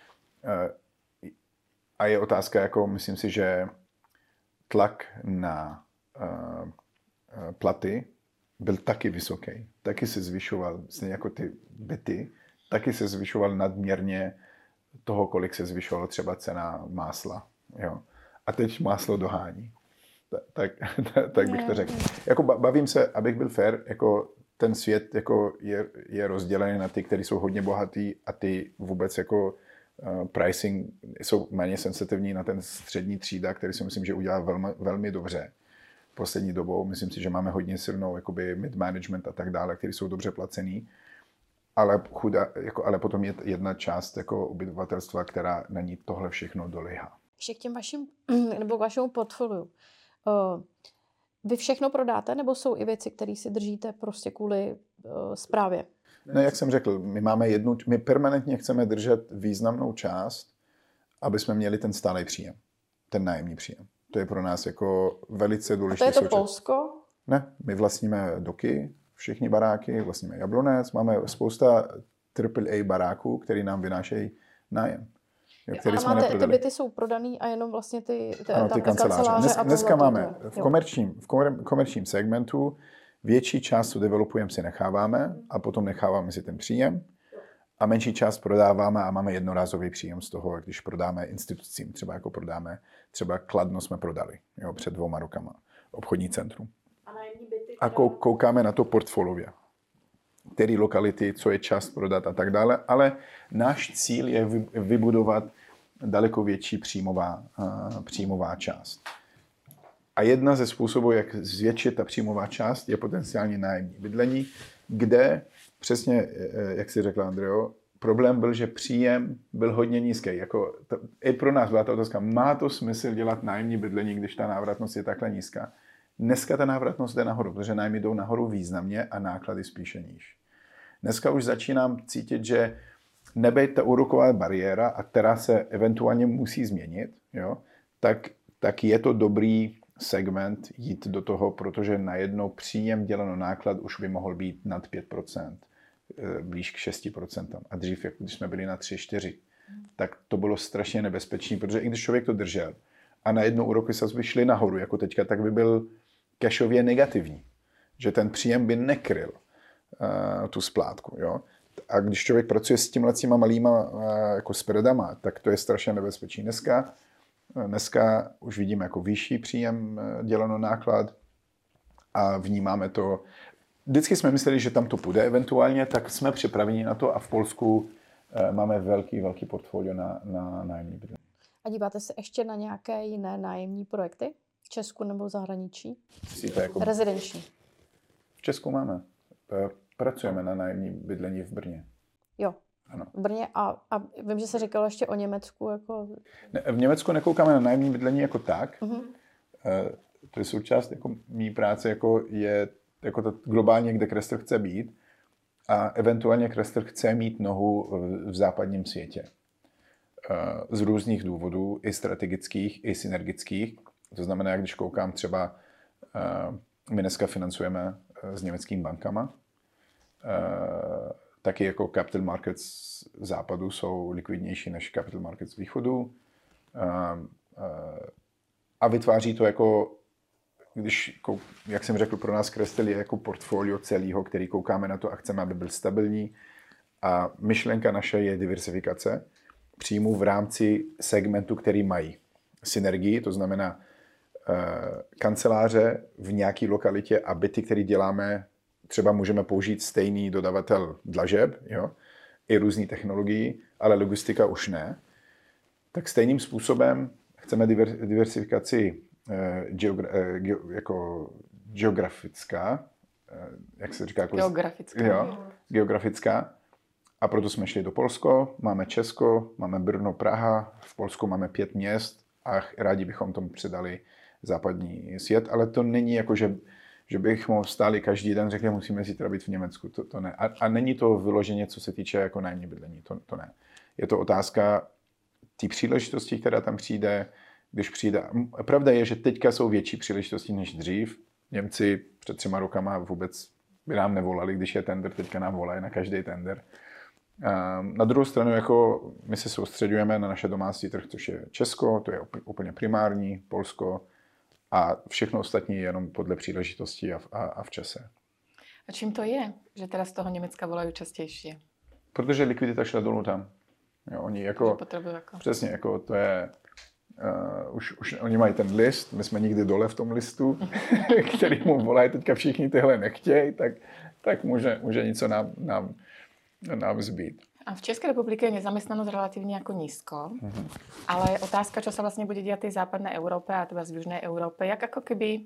A je otázka, jako myslím si, že tlak na uh, platy byl taky vysoký. Taky se zvyšoval, stejně jako ty byty, taky se zvyšoval nadměrně toho, kolik se zvyšovala třeba cena másla. Jo. A teď máslo dohání. Tak, tak, tak bych to řekl. Jako bavím se, abych byl fair, jako ten svět jako je, je rozdělený na ty, kteří jsou hodně bohatý a ty vůbec jako uh, pricing jsou méně sensitivní na ten střední třída, který si myslím, že udělá velmi, velmi dobře poslední dobou. Myslím si, že máme hodně silnou jakoby mid-management a tak dále, kteří jsou dobře placený, ale, chuda, jako, ale potom je jedna část jako obyvatelstva, která na ní tohle všechno dolíhá. Ještě k těm vašim, nebo k vašemu portfoliu. Uh, vy všechno prodáte, nebo jsou i věci, které si držíte prostě kvůli uh, správě? Ne, jak jsem řekl, my máme jednu, my permanentně chceme držet významnou část, aby jsme měli ten stálý příjem, ten nájemní příjem. To je pro nás jako velice důležité. A to je to součas. Polsko? Ne, my vlastníme doky, všichni baráky, vlastníme Jablonec, máme spousta triple A baráků, který nám vynášejí nájem. Jo, který a jsme máte, neprodali. ty byty jsou prodaný a jenom vlastně ty, ty, ano, ty kanceláře. kanceláře Dnes, a dneska máme to, v komerčním, v komerčním segmentu větší část, co developujeme, si necháváme a potom necháváme si ten příjem a menší část prodáváme a máme jednorázový příjem z toho, když prodáme institucím, třeba jako prodáme, třeba Kladno jsme prodali, jo, před dvouma rokama, obchodní centrum. A nájemní byty, a kou, koukáme na to portfolově, který lokality, co je čas prodat a tak dále, ale náš cíl je vybudovat daleko větší příjmová, uh, příjmová část. A jedna ze způsobů, jak zvětšit ta příjmová část, je potenciálně nájemní bydlení, kde přesně, jak si řekla Andreo, problém byl, že příjem byl hodně nízký. Jako to, i pro nás byla ta otázka, má to smysl dělat nájemní bydlení, když ta návratnost je takhle nízká. Dneska ta návratnost jde nahoru, protože nájmy jdou nahoru významně a náklady spíše níž. Dneska už začínám cítit, že nebejt ta úroková bariéra, a která se eventuálně musí změnit, jo, tak, tak je to dobrý segment jít do toho, protože najednou příjem děleno náklad už by mohl být nad pět procent, blíž k šest procent. A dřív, jak když jsme byli na tři čtyři, tak to bylo strašně nebezpečné, protože i když člověk to držel a najednou úroky sazby šly nahoru, jako teďka, tak by byl cashově negativní, že ten příjem by nekryl uh, tu splátku. Jo? A když člověk pracuje s tímhletýma malýma uh, jako spreadama, tak to je strašně nebezpečný. Dneska Dneska už vidíme jako vyšší příjem děleno náklad a vnímáme to. Vždycky jsme mysleli, že tam to půjde eventuálně, tak jsme připraveni na to a v Polsku máme velký, velký portfolio na, na nájemní bydlení. A díváte se ještě na nějaké jiné nájemní projekty? V Česku nebo v zahraničí? Jako... Rezidenční. V Česku máme. Pracujeme na nájemní bydlení v Brně. Jo. Ano. V Brně a, a vím, že se říkalo ještě o Německu. Jako... Ne, v Německu nekoukáme na nájemní bydlení jako tak. Uh-huh. E, to je součást jako mý práce, jako je jako to globálně, kde Crestel chce být. A eventuálně Crestel chce mít nohu v, v západním světě. E, z různých důvodů, i strategických, i synergických. To znamená, když koukám třeba, e, my dneska financujeme s německými bankama, e, taky jako capital markets západu jsou likvidnější než capital markets východu. A vytváří to jako, když, jak jsem řekl, pro nás Crestel je jako portfolio celého, který koukáme na to a chceme, aby byl stabilní. A myšlenka naše je diversifikace příjmů v rámci segmentu, který mají synergii, to znamená kanceláře v nějaké lokalitě a byty, které děláme, třeba můžeme použít stejný dodavatel dlažeb, jo, i různý technologií, ale logistika už ne. Tak stejným způsobem chceme diversifikaci eh, geogra- eh, ge- jako geografická, eh, jak se říká? Jako geografická. Jo, geografická. A proto jsme šli do Polsko, máme Česko, máme Brno, Praha, v Polsku máme pět měst a rádi bychom tomu předali západní svět, ale to není jako, že že bychom vstali každý den, řekli, musíme zítra být v Německu, to, to ne. A, a není to vyloženě, co se týče jako nájemní bydlení, to, to ne. Je to otázka té příležitosti, která tam přijde, když přijde. Pravda je, že teďka jsou větší příležitosti než dřív. Němci před třema rokama vůbec by nám nevolali, když je tender, teďka nám volají na každý tender. Na druhou stranu, jako my se soustředujeme na naše domácí trh, což je Česko, to je úplně primární, Polsko, a všechno ostatní je jenom podle příležitosti a v, a, a v čase. A čím to je, že teraz z toho Německa volají častější? Protože likvidita šla dolů tam. Jo, oni jako, jako... Přesně, jako to je... Uh, už, už oni mají ten list, my jsme nikdy dole v tom listu, který mu volají teďka všichni tyhle nechtějí, tak, tak může, může něco nám, nám, nám zbýt. A v České republike je nezamestnanosť relatívne ako nízko, mm-hmm. ale je otázka, čo sa vlastne bude diať v tej západnej Európe a teda v južnej Európe. Jak ako keby...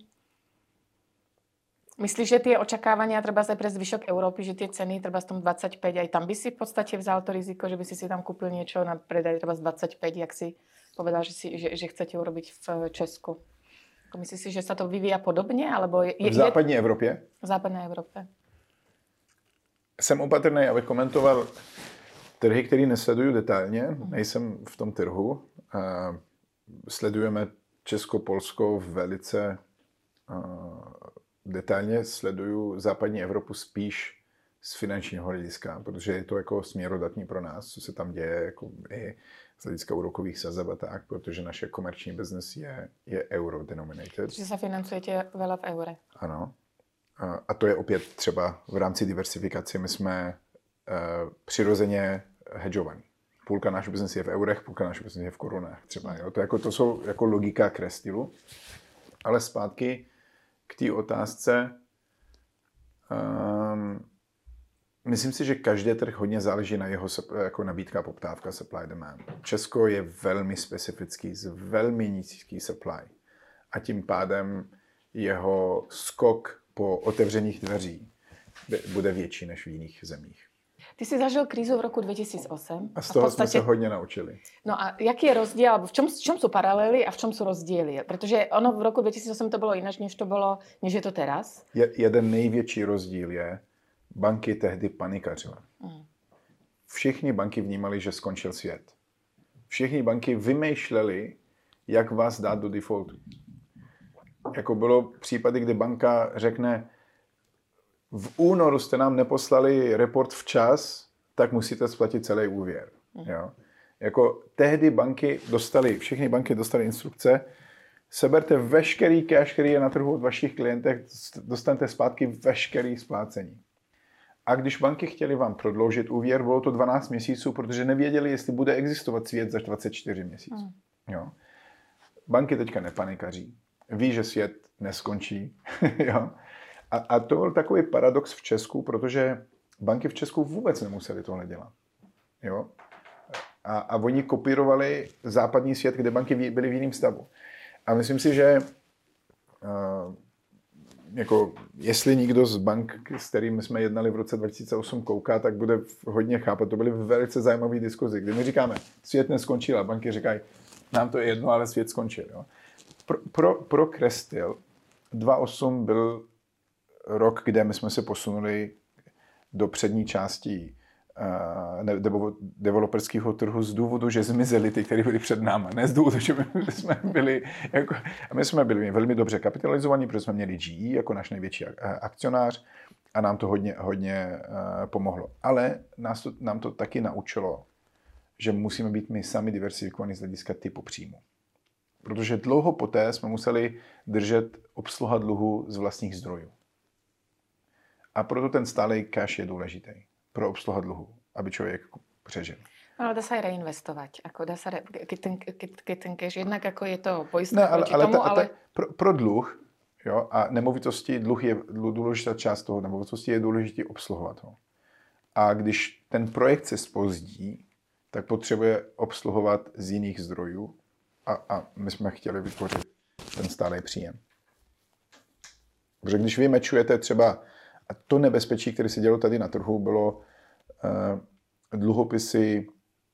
Myslíš, že tie očakávania treba aj pre zvyšok Európy, že tie ceny treba z tom dvadsaťpäť, aj tam by si v podstate vzal to riziko, že by si si tam kúpil niečo na predaj treba z dvadsaťpäť, jak si povedal, že, si, že, že chcete urobiť v Česku. Myslíš si, že sa to vyvíja podobne? Alebo je, v západní Evropě? V západnej Európe. Jsem opatrný, abych komentoval trhy, které nesleduju detailně, nejsem v tom trhu. Sledujeme Česko, Polsko velice detailně, sleduju západní Evropu spíš z finančního hlediska, protože je to jako směrodatný pro nás, co se tam děje, jako i z hlediska úrokových sazeb a tak, protože naše komerční business je, je euro-denominated. Že se financujete veľa v eure. Ano. A to je opět třeba v rámci diversifikace, my jsme Uh, přirozeně hedžovaný. Půlka náš biznes je v eurech, půlka náš biznes je v korunách třeba. Jo? To, jako, to jsou jako logika Crestilu. Ale zpátky k té otázce. Um, Myslím si, že každý trh hodně záleží na jeho jako nabídka a poptávka, supply demand. Česko je velmi specifický, z velmi nízký supply. A tím pádem jeho skok po otevřených dveří bude větší než v jiných zemích. Ty si zažil krízu v roku dvetisícosem. A z toho a podstate... jsme se hodně naučili. No a jaký je rozdíl, alebo v čom, v čom sú paralely a v čom sú rozdiely? Protože ono v roku dvetisícosem to bylo jinak, než to bylo, než je to teraz. Je, jeden největší rozdíl je, banky tehdy panikařily. Mm. Všichni banky vnímali, že skončil svět. Všichni banky vymýšleli, jak vás dát do defaultu. Jako bylo případy, kdy banka řekne, v únoru jste nám neposlali report včas, tak musíte splatit celý úvěr. Mm. Jo? Jako tehdy banky dostali, všechny banky dostali instrukce, seberte veškerý cash, který je na trhu od vašich klientech, dostanete zpátky veškerý splácení. A když banky chtěli vám prodloužit úvěr, bylo to dvanáct měsíců, protože nevěděli, jestli bude existovat svět za dvacet čtyři měsíců. Mm. Jo? Banky teďka nepanikaří. Ví, že svět neskončí. Jo? A, a to byl takový paradox v Česku, protože banky v Česku vůbec nemuseli tohle dělat. Jo? A, a oni kopírovali západní svět, kde banky byly v jiném stavu. A myslím si, že uh, jako, jestli někdo z bank, s kterými jsme jednali v roce dva tisíce osm, kouká, tak bude hodně chápat. To byly velice zajímavé diskuzi, kdy my říkáme, svět neskončil a banky říkají, nám to je jedno, ale svět skončil. Jo? Pro, pro, pro Crestil dva tisíce osm byl rok, kde my jsme se posunuli do přední části uh, developerského trhu z důvodu, že zmizeli ty, kteří byli před náma. Ne z důvodu, že my jsme byli, jako, my jsme byli velmi dobře kapitalizovaní, protože jsme měli G E jako náš největší akcionář a nám to hodně, hodně uh, pomohlo. Ale nás to, nám to taky naučilo, že musíme být my sami diversifikovaní z hlediska typu příjmu. Protože dlouho poté jsme museli držet obsluha dluhu z vlastních zdrojů. A proto ten stálý cash je důležitý pro obsluha dluhu, aby člověk přežil. Ale dá se reinvestovat. Ako dá se, keď ten, keď, keď ten cash, jednak jako je to pojistné ne, ale, proti ale tomu, ta, ale... Ta, pro, pro dluh, jo, a nemovitosti, dluh je důležitá část toho, nemovitosti je důležitý obsluhovat ho. A když ten projekt se zpozdí, tak potřebuje obsluhovat z jiných zdrojů a, a my jsme chtěli vytvořit ten stálý příjem. Protože když vy mečujete třeba, a to nebezpečí, které se dělo tady na trhu, bylo uh, dluhopisy,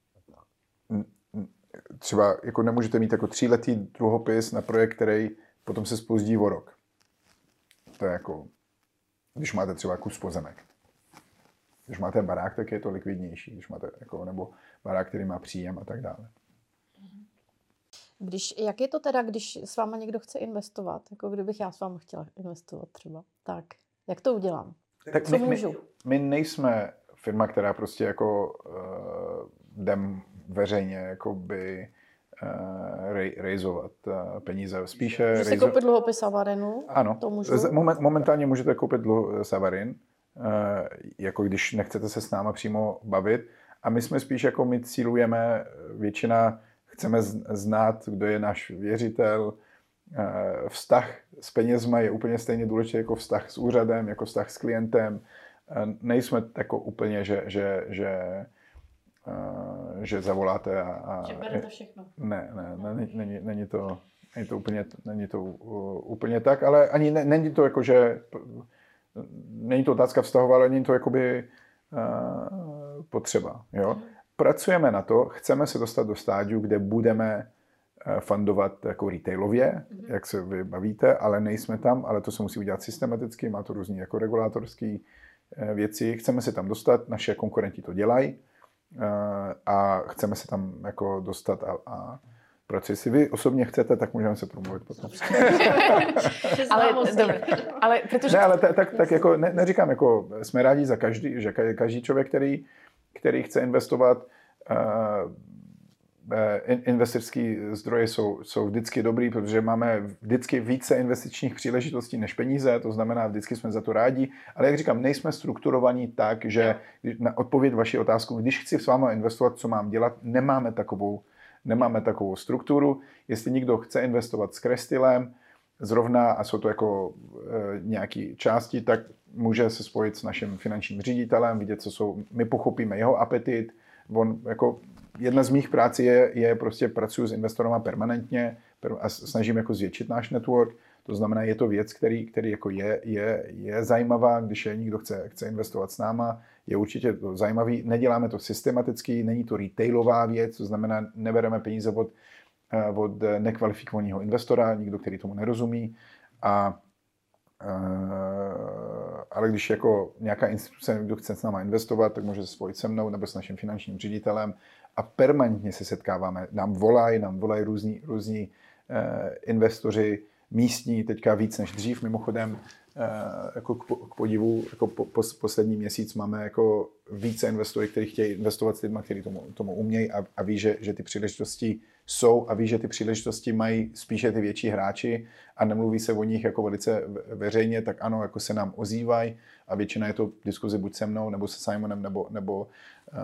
třeba jako nemůžete mít jako tříletý dluhopis na projekt, který potom se zpozdí o rok. To je jako, když máte třeba kus pozemek. Když máte barák, tak je to likvidnější, když máte jako, nebo barák, který má příjem a tak dále. Když, jak je to teda, když s váma někdo chce investovat? Jako kdybych já s váma chtěla investovat třeba. Tak, jak to udělám? Tak Co my, můžu? My, my nejsme firma, která prostě jako uh, jdem veřejně jakoby uh, rej, rejzovat uh, peníze. Spíše Můžu si koupit dluhopis Savarinu? Ano, to můžu? Moment, momentálně můžete koupit dluh Savarin, uh, jako když nechcete se s náma přímo bavit. A my jsme spíš jako my cílujeme, většina chceme znát, kdo je náš věřitel. Vztah s penězma je úplně stejně důležitý jako vztah s úřadem, jako vztah s klientem. Nejsme jako úplně, že, že, že, že zavoláte a... a že berete všechno. Ne, ne, není, není, není, to, není, to úplně, není to úplně tak, ale ani ne, není to jako, že... Není to otázka vztahová, ale není to jakoby uh, potřeba. Jo? Pracujeme na to, chceme se dostat do stádiu, kde budeme fundovat jako retailově, mm-hmm. jak se vy bavíte, ale nejsme tam, ale to se musí udělat systematicky, má to různý jako regulátorské věci. Chceme se tam dostat, naše konkurenti to dělají a chceme se tam jako dostat a, a protože jestli vy osobně chcete, tak můžeme se promluvit potom. ale, dobře, ale protože... Ne, ale tak, tak, tak jako ne, neříkám, jako jsme rádi za každý, že každý člověk, který, který chce investovat, uh, investorské zdroje jsou, jsou vždycky dobrý, protože máme vždycky více investičních příležitostí než peníze, to znamená, vždycky jsme za to rádi, ale jak říkám, nejsme strukturovaní tak, že na odpověď vaši otázku, když chci s váma investovat, co mám dělat, nemáme takovou, nemáme takovou strukturu. Jestli někdo chce investovat s Crestilem zrovna a jsou to jako e, nějaké části, tak může se spojit s naším finančním ředitelem, vidět, co jsou, my pochopíme jeho apetit. On, jako, jedna z mých prací je, je prostě pracuji s investorama permanentně a snažím jako zvětšit náš network. To znamená, je to věc, který, který jako je, je, je zajímavá, když je někdo chce, chce investovat s náma, je určitě to zajímavý. Neděláme to systematicky, není to retailová věc, to znamená, nebereme peníze od, od nekvalifikovaného investora, nikdo, který tomu nerozumí. A, ale když jako nějaká instituce, někdo chce s náma investovat, tak může se spojit se mnou nebo s naším finančním ředitelem a permanentně se setkáváme. Nám volají, nám volají různí, různí investoři, místní, teďka víc než dřív, mimochodem, jako k podivu, jako po, po, poslední měsíc máme jako více investorů, kteří chtějí investovat s lidmi, kteří tomu, tomu umějí a, a ví, že, že ty příležitosti jsou a ví, že ty příležitosti mají spíše ty větší hráči a nemluví se o nich jako velice veřejně, tak ano, jako se nám ozývají a většina je to diskuze buď se mnou, nebo se Simonem, nebo, nebo uh,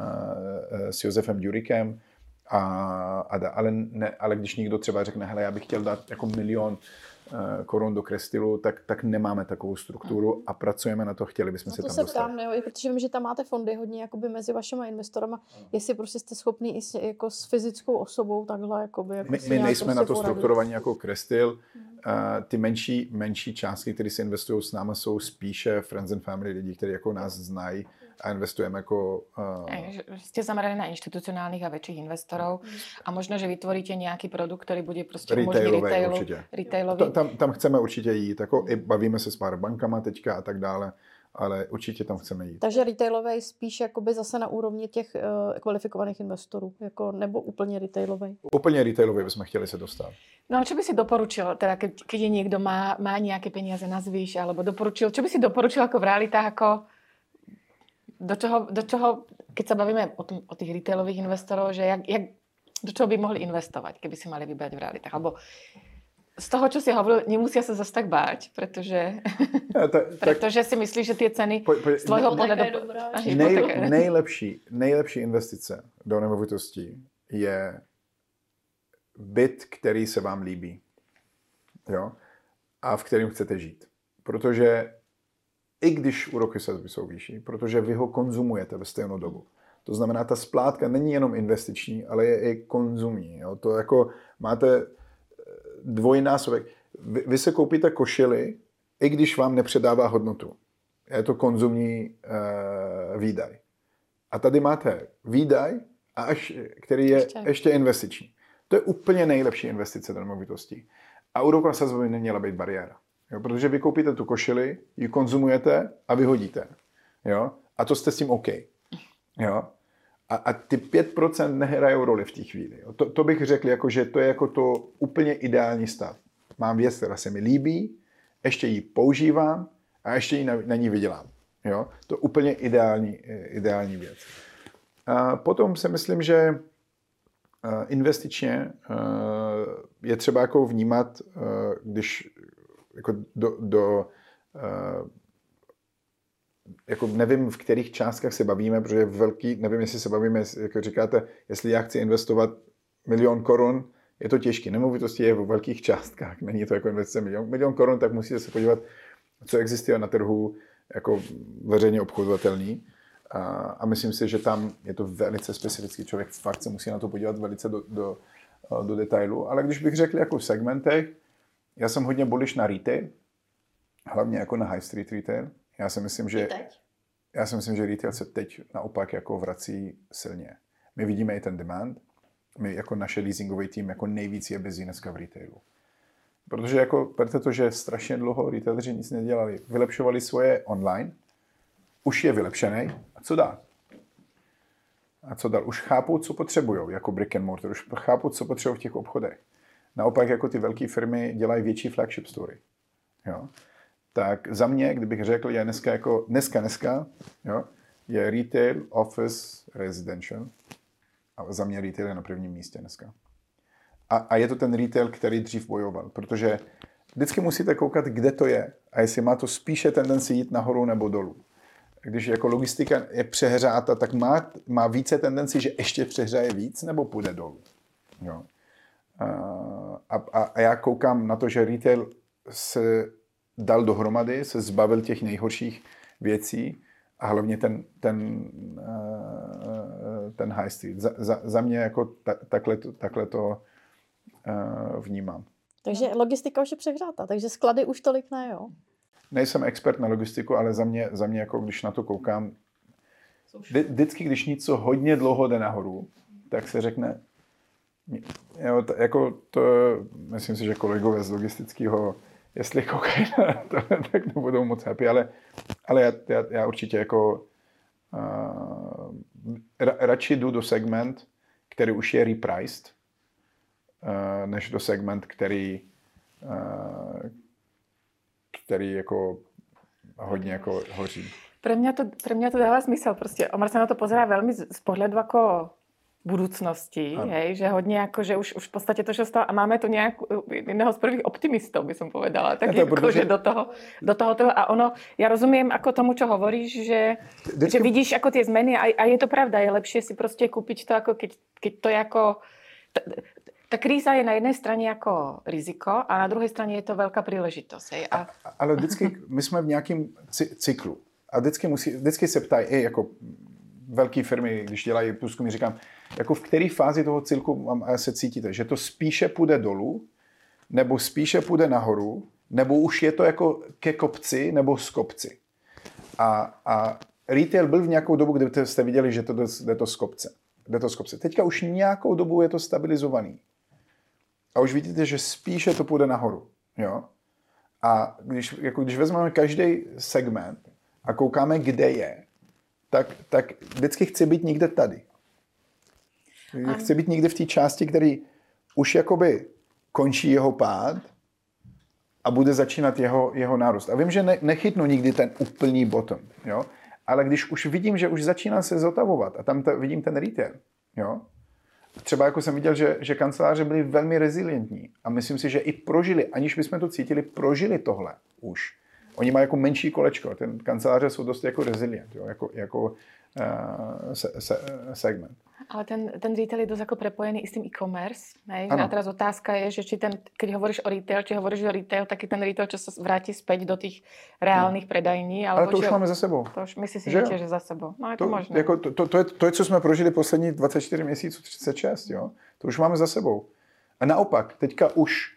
s Josefem Durikem. A, a da, ale, ne, ale když někdo třeba řekne, hele, já bych chtěl dát jako milion uh, korun do Crestilu, tak, tak nemáme takovou strukturu a pracujeme na to, chtěli bychom no se to tam se dostat. ptám, ne, protože vím, že tam máte fondy hodně jakoby mezi vašima investorama, jestli prostě jste schopný i s, jako s fyzickou osobou takhle jakoby, jako My, my nejsme prostě na to strukturovaní jako Crestil. Hmm. Uh, ty menší, menší částky, které se investují s náma, jsou spíše friends and family, lidi, kteří jako nás znají a investujeme jako... Uh... Ste zamerali na inštitucionálnych a väčších investorov a možno, že vytvoríte nejaký produkt, ktorý bude prostě umožní retailu, retailový. Tam, tam chceme určitě jít, jako i bavíme se s pár bankama teďka a tak dále, ale určitě tam chceme jít. Takže retailový spíš jakoby zase na úrovni těch uh, kvalifikovaných investorů, jako, nebo úplně retailový? Úplně retailový bychom chtěli se dostat. No, čo by si doporučil, teda keď, keď je niekto má, má nejaké peniaze na zvýš, alebo doporučil, čo by si doporučil ako v realitách, ako do čoho, do čoho keď sa bavíme o, tom, o tých retailových investorov, že jak, jak, do čoho by mohli investovať, keby si mali vybrať v realitách, alebo z toho, čo si hovoril, nemusia sa zase tak báť, pretože, ja, ta, pretože si myslíš, že tie ceny po, po, z tvojho pohľadu... Nej, nejlepší, nejlepší investice do nemovitostí je byt, který se vám líbí, jo? A v kterém chcete žít. Protože i když úroky sazby jsou vyšší, protože vy ho konzumujete ve stejnou dobu. To znamená, ta splátka není jenom investiční, ale je i konzumní. Jo? To jako máte dvojnásobek. Vy, vy se koupíte košili, i když vám nepředává hodnotu. Je to konzumní uh, výdaj. A tady máte výdaj, a až, který je ještě. ještě investiční. To je úplně nejlepší investice do nemovitostí. A úroková sazba by neměla být bariéra. Jo, protože vy koupíte tu košili, ji konzumujete a vyhodíte. Jo? A to jste s tím OK. Jo? A, a ty pět procent nehrajou roli v té chvíli. Jo? To, to bych řekl, jako, že to je jako to úplně ideální stav. Mám věc, která se mi líbí, ještě ji používám a ještě ji na, na ní vydělám. Jo? To je úplně ideální, ideální věc. A potom si myslím, že investičně je třeba jako vnímat, když jako do, do uh, jako nevím, v kterých částkách se bavíme, protože velký, nevím, jestli se bavíme, jako říkáte, jestli já chci investovat milion korun, je to těžké. Nemovitosti je v velkých částkách, není to jako investice milion, milion korun, tak musíte se podívat, co existuje na trhu jako veřejně obchodovatelný. A, a myslím si, že tam je to velice specifický. Člověk fakt se musí na to podívat velice do, do, do detailu. Ale když bych řekl jako v segmentech, já jsem hodně bullish na retail, hlavně jako na high street retail. Já si myslím, že, já si myslím, že retail se teď naopak jako vrací silně. My vidíme i ten demand. My jako naše leasingový tým jako nejvíc je busy dneska v retailu. Protože jako, berte to, že strašně dlouho retaileři nic nedělali. Vylepšovali svoje online, už je vylepšený. A co dál? A co dál? Už chápou, co potřebují jako brick and mortar. Už chápou, co potřebují v těch obchodech. Naopak jako ty velké firmy dělají větší flagship story. Jo? Tak za mě, kdybych řekl, je dneska jako, dneska, dneska, jo, je retail, office, residential. A za mě retail je na prvním místě dneska. A, a je to ten retail, který dřív bojoval, protože vždycky musíte koukat, kde to je a jestli má to spíše tendenci jít nahoru nebo dolů. Když jako logistika je přehřáta, tak má, má více tendenci, že ještě přehřeje víc nebo půjde dolů. Jo. A, a, a já koukám na to, že retail se dal dohromady, se zbavil těch nejhorších věcí a hlavně ten, ten, ten high street. Za, za, za mě jako ta, takhle, to, takhle to vnímám. Takže logistika už je přehřátá, takže sklady už tolik ne, jo? Nejsem expert na logistiku, ale za mě, za mě jako když na to koukám, vždy, vždycky, když něco hodně dlouho jde nahoru, tak se řekne, jo, to, jako to, myslím si, že kolegové z logistického, jestli koukají na to, tak nebudou moc happy, ale, ale já, já, já určitě jako uh, ra, radši jdu do segment, který už je repriced, uh, než do segment, který uh, který jako hodně jako hoří. Pre mňa to, pre mňa to dáva zmysel. Proste Omar sa na to pozerá veľmi z, z pohľadu ako budúcnosti, hej, že hodne ako, že už, už v podstate to, čo stalo, a máme tu nejak jedného z prvých optimistov, by som povedala, tak ja to, ako, že do toho, do toho, toho, a ono, ja rozumiem ako tomu, čo hovoríš, že, že vidíš ako tie zmeny a, a je to pravda, je lepšie si proste kúpiť to, ako keď, keď to je ako... T, Ta kríza je na jedné straně jako riziko a na druhé straně je to velká příležitost. A... A, ale vždycky my jsme v nějakém cyklu a vždycky, musí, vždycky se ptají, i jako velké firmy, když dělají průzkumy, říkám, jako v které fázi toho cyklu se cítíte, že to spíše půjde dolů, nebo spíše půjde nahoru, nebo už je to jako ke kopci, nebo z kopci. A, a retail byl v nějakou dobu, kdy jste viděli, že to jde to z kopce. Jde to z kopce. Teďka už nějakou dobu je to stabilizovaný. A už vidíte, že spíše to půjde nahoru. Jo? A když, jako když vezmeme každý segment a koukáme, kde je, tak, tak vždycky chci být někde tady. Chci být někde v té části, který už jakoby končí jeho pád a bude začínat jeho, jeho nárůst. A vím, že ne, nechytnu nikdy ten úplný bottom, jo? Ale když už vidím, že už začíná se zotavovat a tam to, vidím ten retail, jo? Třeba jako jsem viděl, že, že kanceláře byly velmi rezilientní a myslím si, že i prožili, aniž bychom to cítili, prožili tohle už. Oni mají jako menší kolečko, ten kanceláře jsou dost jako rezilient, jo? Jako, jako uh, se, se, segment. Ale ten, ten retail je dosť ako prepojený i s tým e-commerce. Ne? A teraz otázka je, že či ten, keď hovoríš o retail, či hovoríš o retail, taký ten retail, čo sa vráti späť do tých reálnych no. predajní. Ale to už či... máme za sebou. To už myslíš si, že tiež za sebou. No je to, to možné. Jako to, to, to, je, to je, co jsme prožili poslední dvacet čtyři měsíců, třicet šest, jo? To už máme za sebou. A naopak, teďka už,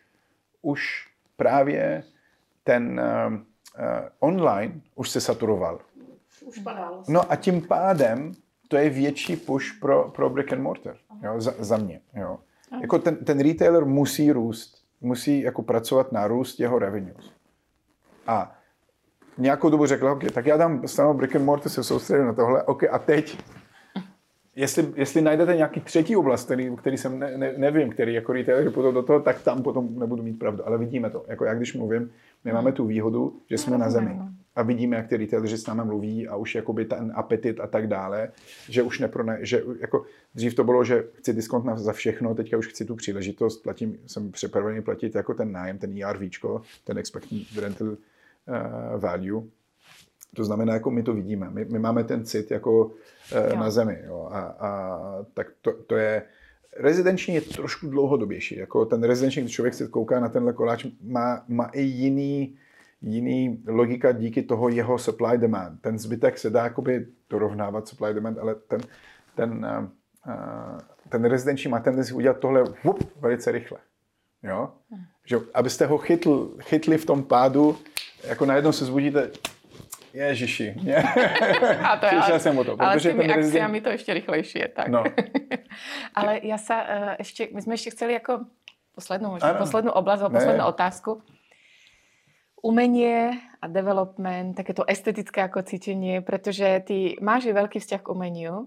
už právě ten uh, uh, online už se saturoval. Už padal. No a tím pádem to je větší push pro, pro brick and mortar, jo, za, za mě. Jo. Jako ten, ten retailer musí růst, musí jako pracovat na růst jeho revenues. A nějakou dobu řekl, OK, tak já dám stanou brick and mortar, se soustředím na tohle, OK, a teď, jestli, jestli najdete nějaký třetí oblast, který, který jsem ne, ne, nevím, který jako retailer půjdou do toho, tak tam potom nebudu mít pravdu. Ale vidíme to. Jako já když mluvím, my máme tu výhodu, že jsme na zemi. A vidíme, jak ty retaileri s námi mluví a už jakoby ten apetit a tak dále, že už neprone, že jako dřív to bylo, že chci diskont na, za všechno, teďka už chci tu příležitost, platím, jsem připravený platit jako ten nájem, ten E R Včko, ten expected rental uh, value. To znamená, jako my to vidíme. My, my máme ten cit jako uh, na zemi. Jo. A, a tak to, to je... Rezidenční je trošku dlouhodobější. Jako ten rezidenční, když člověk si kouká na tenhle koláč, má, má i jiný jiný logika díky toho jeho supply demand. Ten zbytek se dá jakoby dorovnávat supply demand, ale ten, ten, uh, ten rezidenční má tendenci udělat tohle vup, velice rychle. Jo? Že, abyste ho chytl, chytli v tom pádu, jako najednou se zbudíte, ježiši. A to je, ale, jsem o to, ale s těmi akciami to ještě rychlejší je tak. No. Ale já se uh, ještě, my jsme ještě chceli jako poslednou, poslednou oblast, poslednou otázku. Umenie a development, takéto estetické ako cítenie, pretože ty máš i veľký vzťah k umeniu.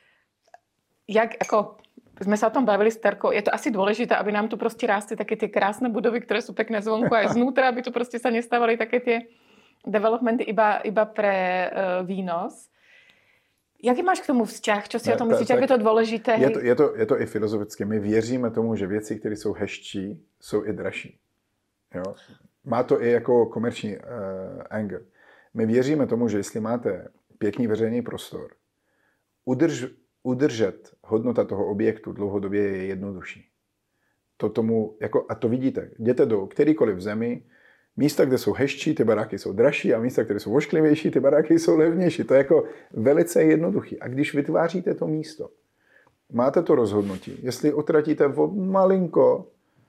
Jak, ako, sme sa o tom bavili s Terkou, je to asi dôležité, aby nám tu proste rástli také tie krásne budovy, ktoré sú pekné zvonku aj znútra, aby tu proste sa nestávali také tie developmenty iba, iba pre uh, výnos. Jaký máš k tomu vzťah? Čo si ne, o tom myslíš? Jak je to dôležité? Je to, je, to, je to i filozofické. My věříme tomu, že věci, které jsou hezčí, jsou i dražší. Jo? Má to i jako komerční uh, angle. My věříme tomu, že jestli máte pěkný veřejný prostor, udrž, udržet hodnota toho objektu dlouhodobě je jednodušší. To tomu, jako, a to vidíte. Jděte do kterýkoliv zemi, Místa, kde jsou hezčí, ty baráky jsou dražší a místa, které jsou ošklivější, ty baráky jsou levnější. To je jako velice jednoduchý. A když vytváříte to místo, máte to rozhodnutí, jestli utratíte o malinko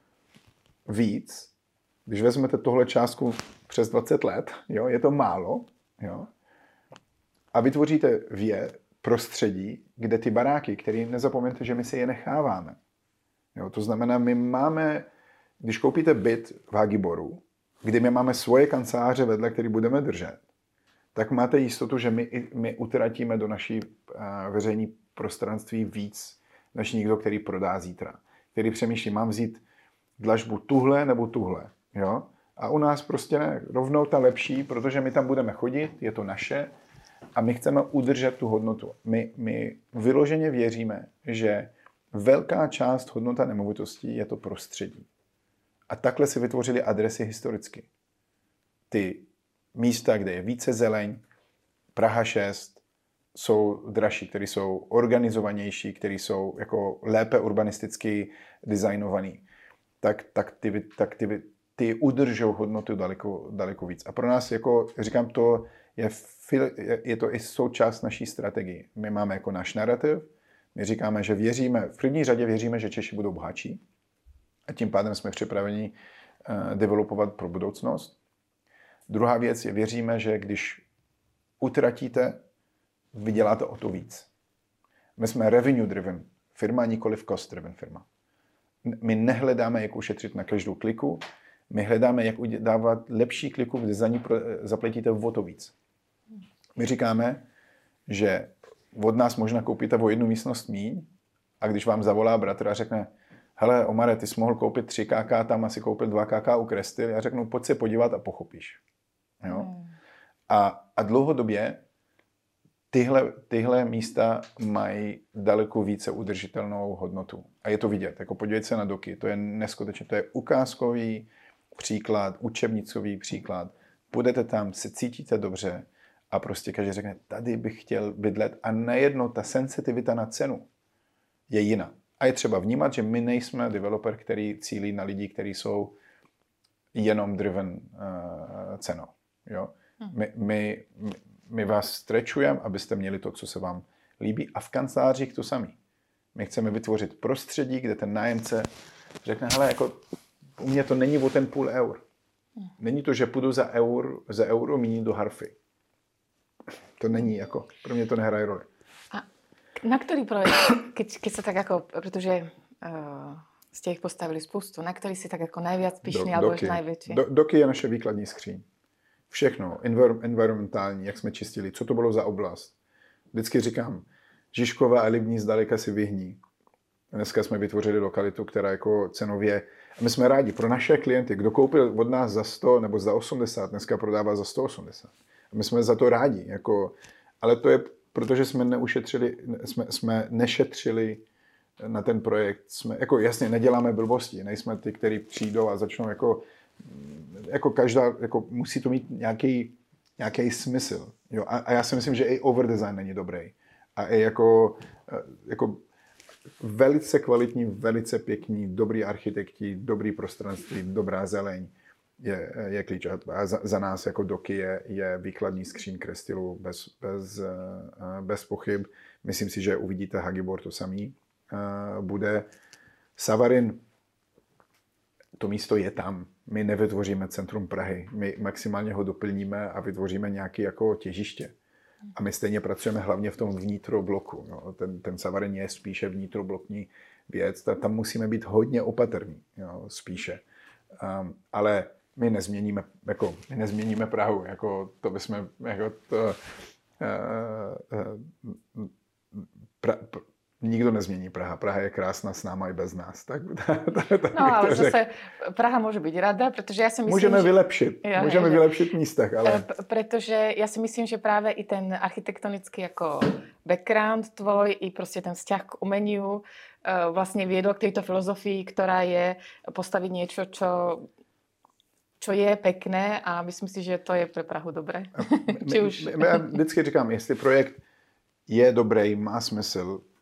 víc, když vezmete tohle částku přes dvacet let, jo, je to málo, jo, a vytvoříte vě prostředí, kde ty baráky, které nezapomeňte, že my si je necháváme. Jo, to znamená, my máme, když koupíte byt v Hagiboru, kdy my máme svoje kanceláře vedle, které budeme držet, tak máte jistotu, že my, my utratíme do naší uh, veřejné prostranství víc, než někdo, který prodá zítra. Který přemýšlí, mám vzít dlažbu tuhle nebo tuhle. Jo? A u nás prostě ne, rovnou ta lepší, protože my tam budeme chodit, je to naše a my chceme udržet tu hodnotu. My, my vyloženě věříme, že velká část hodnota nemovitostí je to prostředí. A takhle si vytvořili adresy historicky. Ty místa, kde je více zeleň, Praha šest, jsou dražší, které jsou organizovanější, které jsou jako lépe urbanisticky designovaný, tak, tak, ty, tak ty, ty udržou hodnotu daleko, daleko víc. A pro nás, jako říkám, to je, je to i součást naší strategie. My máme jako náš narrativ, my říkáme, že věříme, v první řadě věříme, že Češi budou bohatší a tím pádem jsme připraveni uh, developovat pro budoucnost. Druhá věc je, věříme, že když utratíte, vyděláte o to víc. My jsme revenue driven firma, nikoliv cost driven firma. My nehledáme, jak ušetřit na každou kliku, my hledáme, jak dávat lepší kliku, kde za ní zaplatíte o to víc. My říkáme, že od nás možná koupíte o jednu místnost míň a když vám zavolá bratr a řekne, hele, Omare, ty jsi mohl koupit tři ká, tam asi koupil dva ká u Krestil, já řeknu, pojď se podívat a pochopíš. Jo? Hmm. A, a dlouhodobě tyhle, tyhle místa mají daleko více udržitelnou hodnotu. A je to vidět. Jako podívejte se na doky. To je neskutečné. To je ukázkový příklad, učebnicový příklad. Půjdete tam, se cítíte dobře a prostě každý řekne, tady bych chtěl bydlet. A najednou ta sensitivita na cenu je jiná. A je třeba vnímat, že my nejsme developer, který cílí na lidi, kteří jsou jenom driven uh, cenou. Jo? My, my, my vás strečujeme, abyste měli to, co se vám líbí. A v kancelářích to samé. My chceme vytvořit prostředí, kde ten nájemce řekne, hele, jako u mě to není o ten půl eur. Není to, že půjdu za, eur, za euro míní do Harfy. To není jako, pro mě to nehraje roli. A na ktorý projekt, keď, keď sa tak ako, pretože uh, ste ich postavili spoustu, na ktorý si tak ako najviac pyšný, Do, alebo ešte najväčší? Do, doky je naše výkladní skříň. Všechno, envir, environmentální, jak jsme čistili, co to bylo za oblast. Vždycky říkám, Žižkova a Libní zdaleka si vyhní. Dneska jsme vytvořili lokalitu, která jako cenově, a my jsme rádi pro naše klienty, kdo koupil od nás za sto nebo za osmdesát, dneska prodává za sto osmdesát. A my jsme za to rádi, jako, ale to je, protože jsme neušetřili, jsme, jsme nešetřili na ten projekt. Jsme, jako jasně, neděláme blbosti, nejsme ty, kteří přijdou a začnou jako jako každá, jako musí to mít nějaký, nějaký smysl. Jo? A, a já si myslím, že i overdesign není dobrý. A i jako, jako velice kvalitní, velice pěkní, dobrý architekti, dobrý prostranství, dobrá zeleň je, je klíč. A za, za nás jako doky je, je výkladní skříň Crestilu bez, bez, bez pochyb. Myslím si, že uvidíte Hagibor to samý. Bude Savarin, to místo je tam. My nevytvoříme centrum Prahy. My maximálně ho doplníme a vytvoříme nějaké jako těžiště. A my stejně pracujeme hlavně v tom vnitrobloku. No. Ten, ten Savarin je spíše vnitroblokní věc. Tam musíme být hodně opatrní. Jo, spíše. Um, ale my nezměníme, jako, my nezměníme Prahu. Jako, to bychom... Jako to, uh, uh, pra, pra, Nikdo nezmění Praha. Praha je krásná s náma i bez nás. Tak, tak, tak no ale zase Praha může být rada, protože já si myslím, Můžeme že... vylepšit. Jo, Můžeme že... vylepšit místech, ale... Protože já si myslím, že právě i ten architektonický jako background tvoj, i prostě ten vzťah k umeniu vlastně viedol k této filozofii, která je postavit něco, čo, čo je pekné a myslím si, že to je pro Prahu dobré. My, už... my, my, já vždycky říkám, jestli projekt je dobrý, má smysl,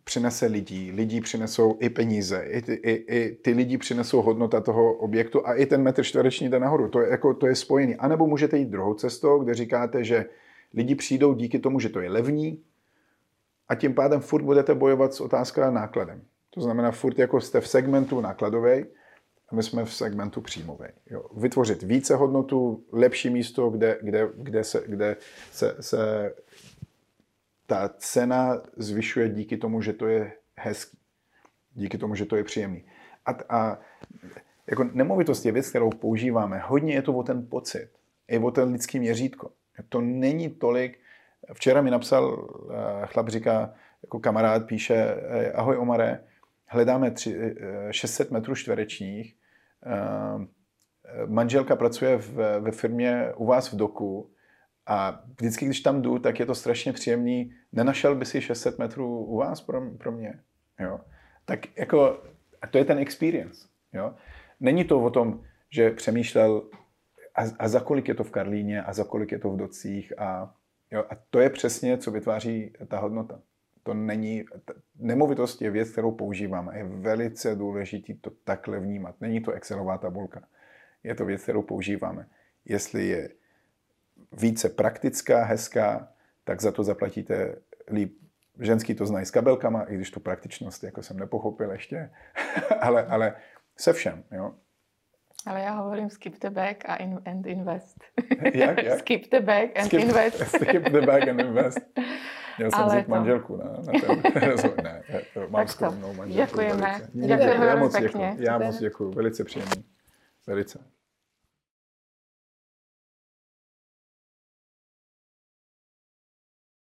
přinese lidí, lidi přinesou i peníze, i ty, i, i ty lidi přinesou hodnota toho objektu a i ten metr čtvereční jde nahoru. To je, jako, to je spojený. A nebo můžete jít druhou cestou, kde říkáte, že lidi přijdou díky tomu, že to je levný a tím pádem furt budete bojovat s otázkou nákladem. To znamená, furt jako jste v segmentu nákladovej a my jsme v segmentu příjmovej. Jo. Vytvořit více hodnotu, lepší místo, kde, kde, kde, se, kde se, se ta cena zvyšuje díky tomu, že to je hezký. Díky tomu, že to je příjemný. A, a jako nemovitost je věc, kterou používáme. Hodně je to o ten pocit. I o ten lidský měřítko. To není tolik. Včera mi napsal, chlap říká, jako kamarád píše, ahoj Omare, hledáme tři, šest set metrů čtverečních. Manželka pracuje v, ve firmě u vás v doku a vždycky, když tam jdu, tak je to strašně příjemný. Nenašel by si šest set metrů u vás pro, pro mě? Jo? Tak jako, a to je ten experience. Jo? Není to o tom, že přemýšlel, a, a za kolik je to v Karlíně, a za kolik je to v Docích. A, jo? A to je přesně, co vytváří ta hodnota. To není, nemovitost je věc, kterou používáme. Je velice důležité to takhle vnímat. Není to Excelová tabulka. Je to věc, kterou používáme. Jestli je více praktická, hezká, tak za to zaplatíte líp. Ženský to znají s kabelkama, i když tu praktičnost jako jsem nepochopil ještě, ale, ale se všem. Jo. Ale já hovorím skip the bag a in, and invest. Jak, jak? Skip the bag and skip, invest. Skip the bag and invest. Měl jsem vzít to... manželku na, na ten rozhovor. Ne, mám skromnou manželku. Děkujeme. Děkujeme Děkujeme moc pěkně. děkuji. Já moc děkuji. Velice příjemný. Velice.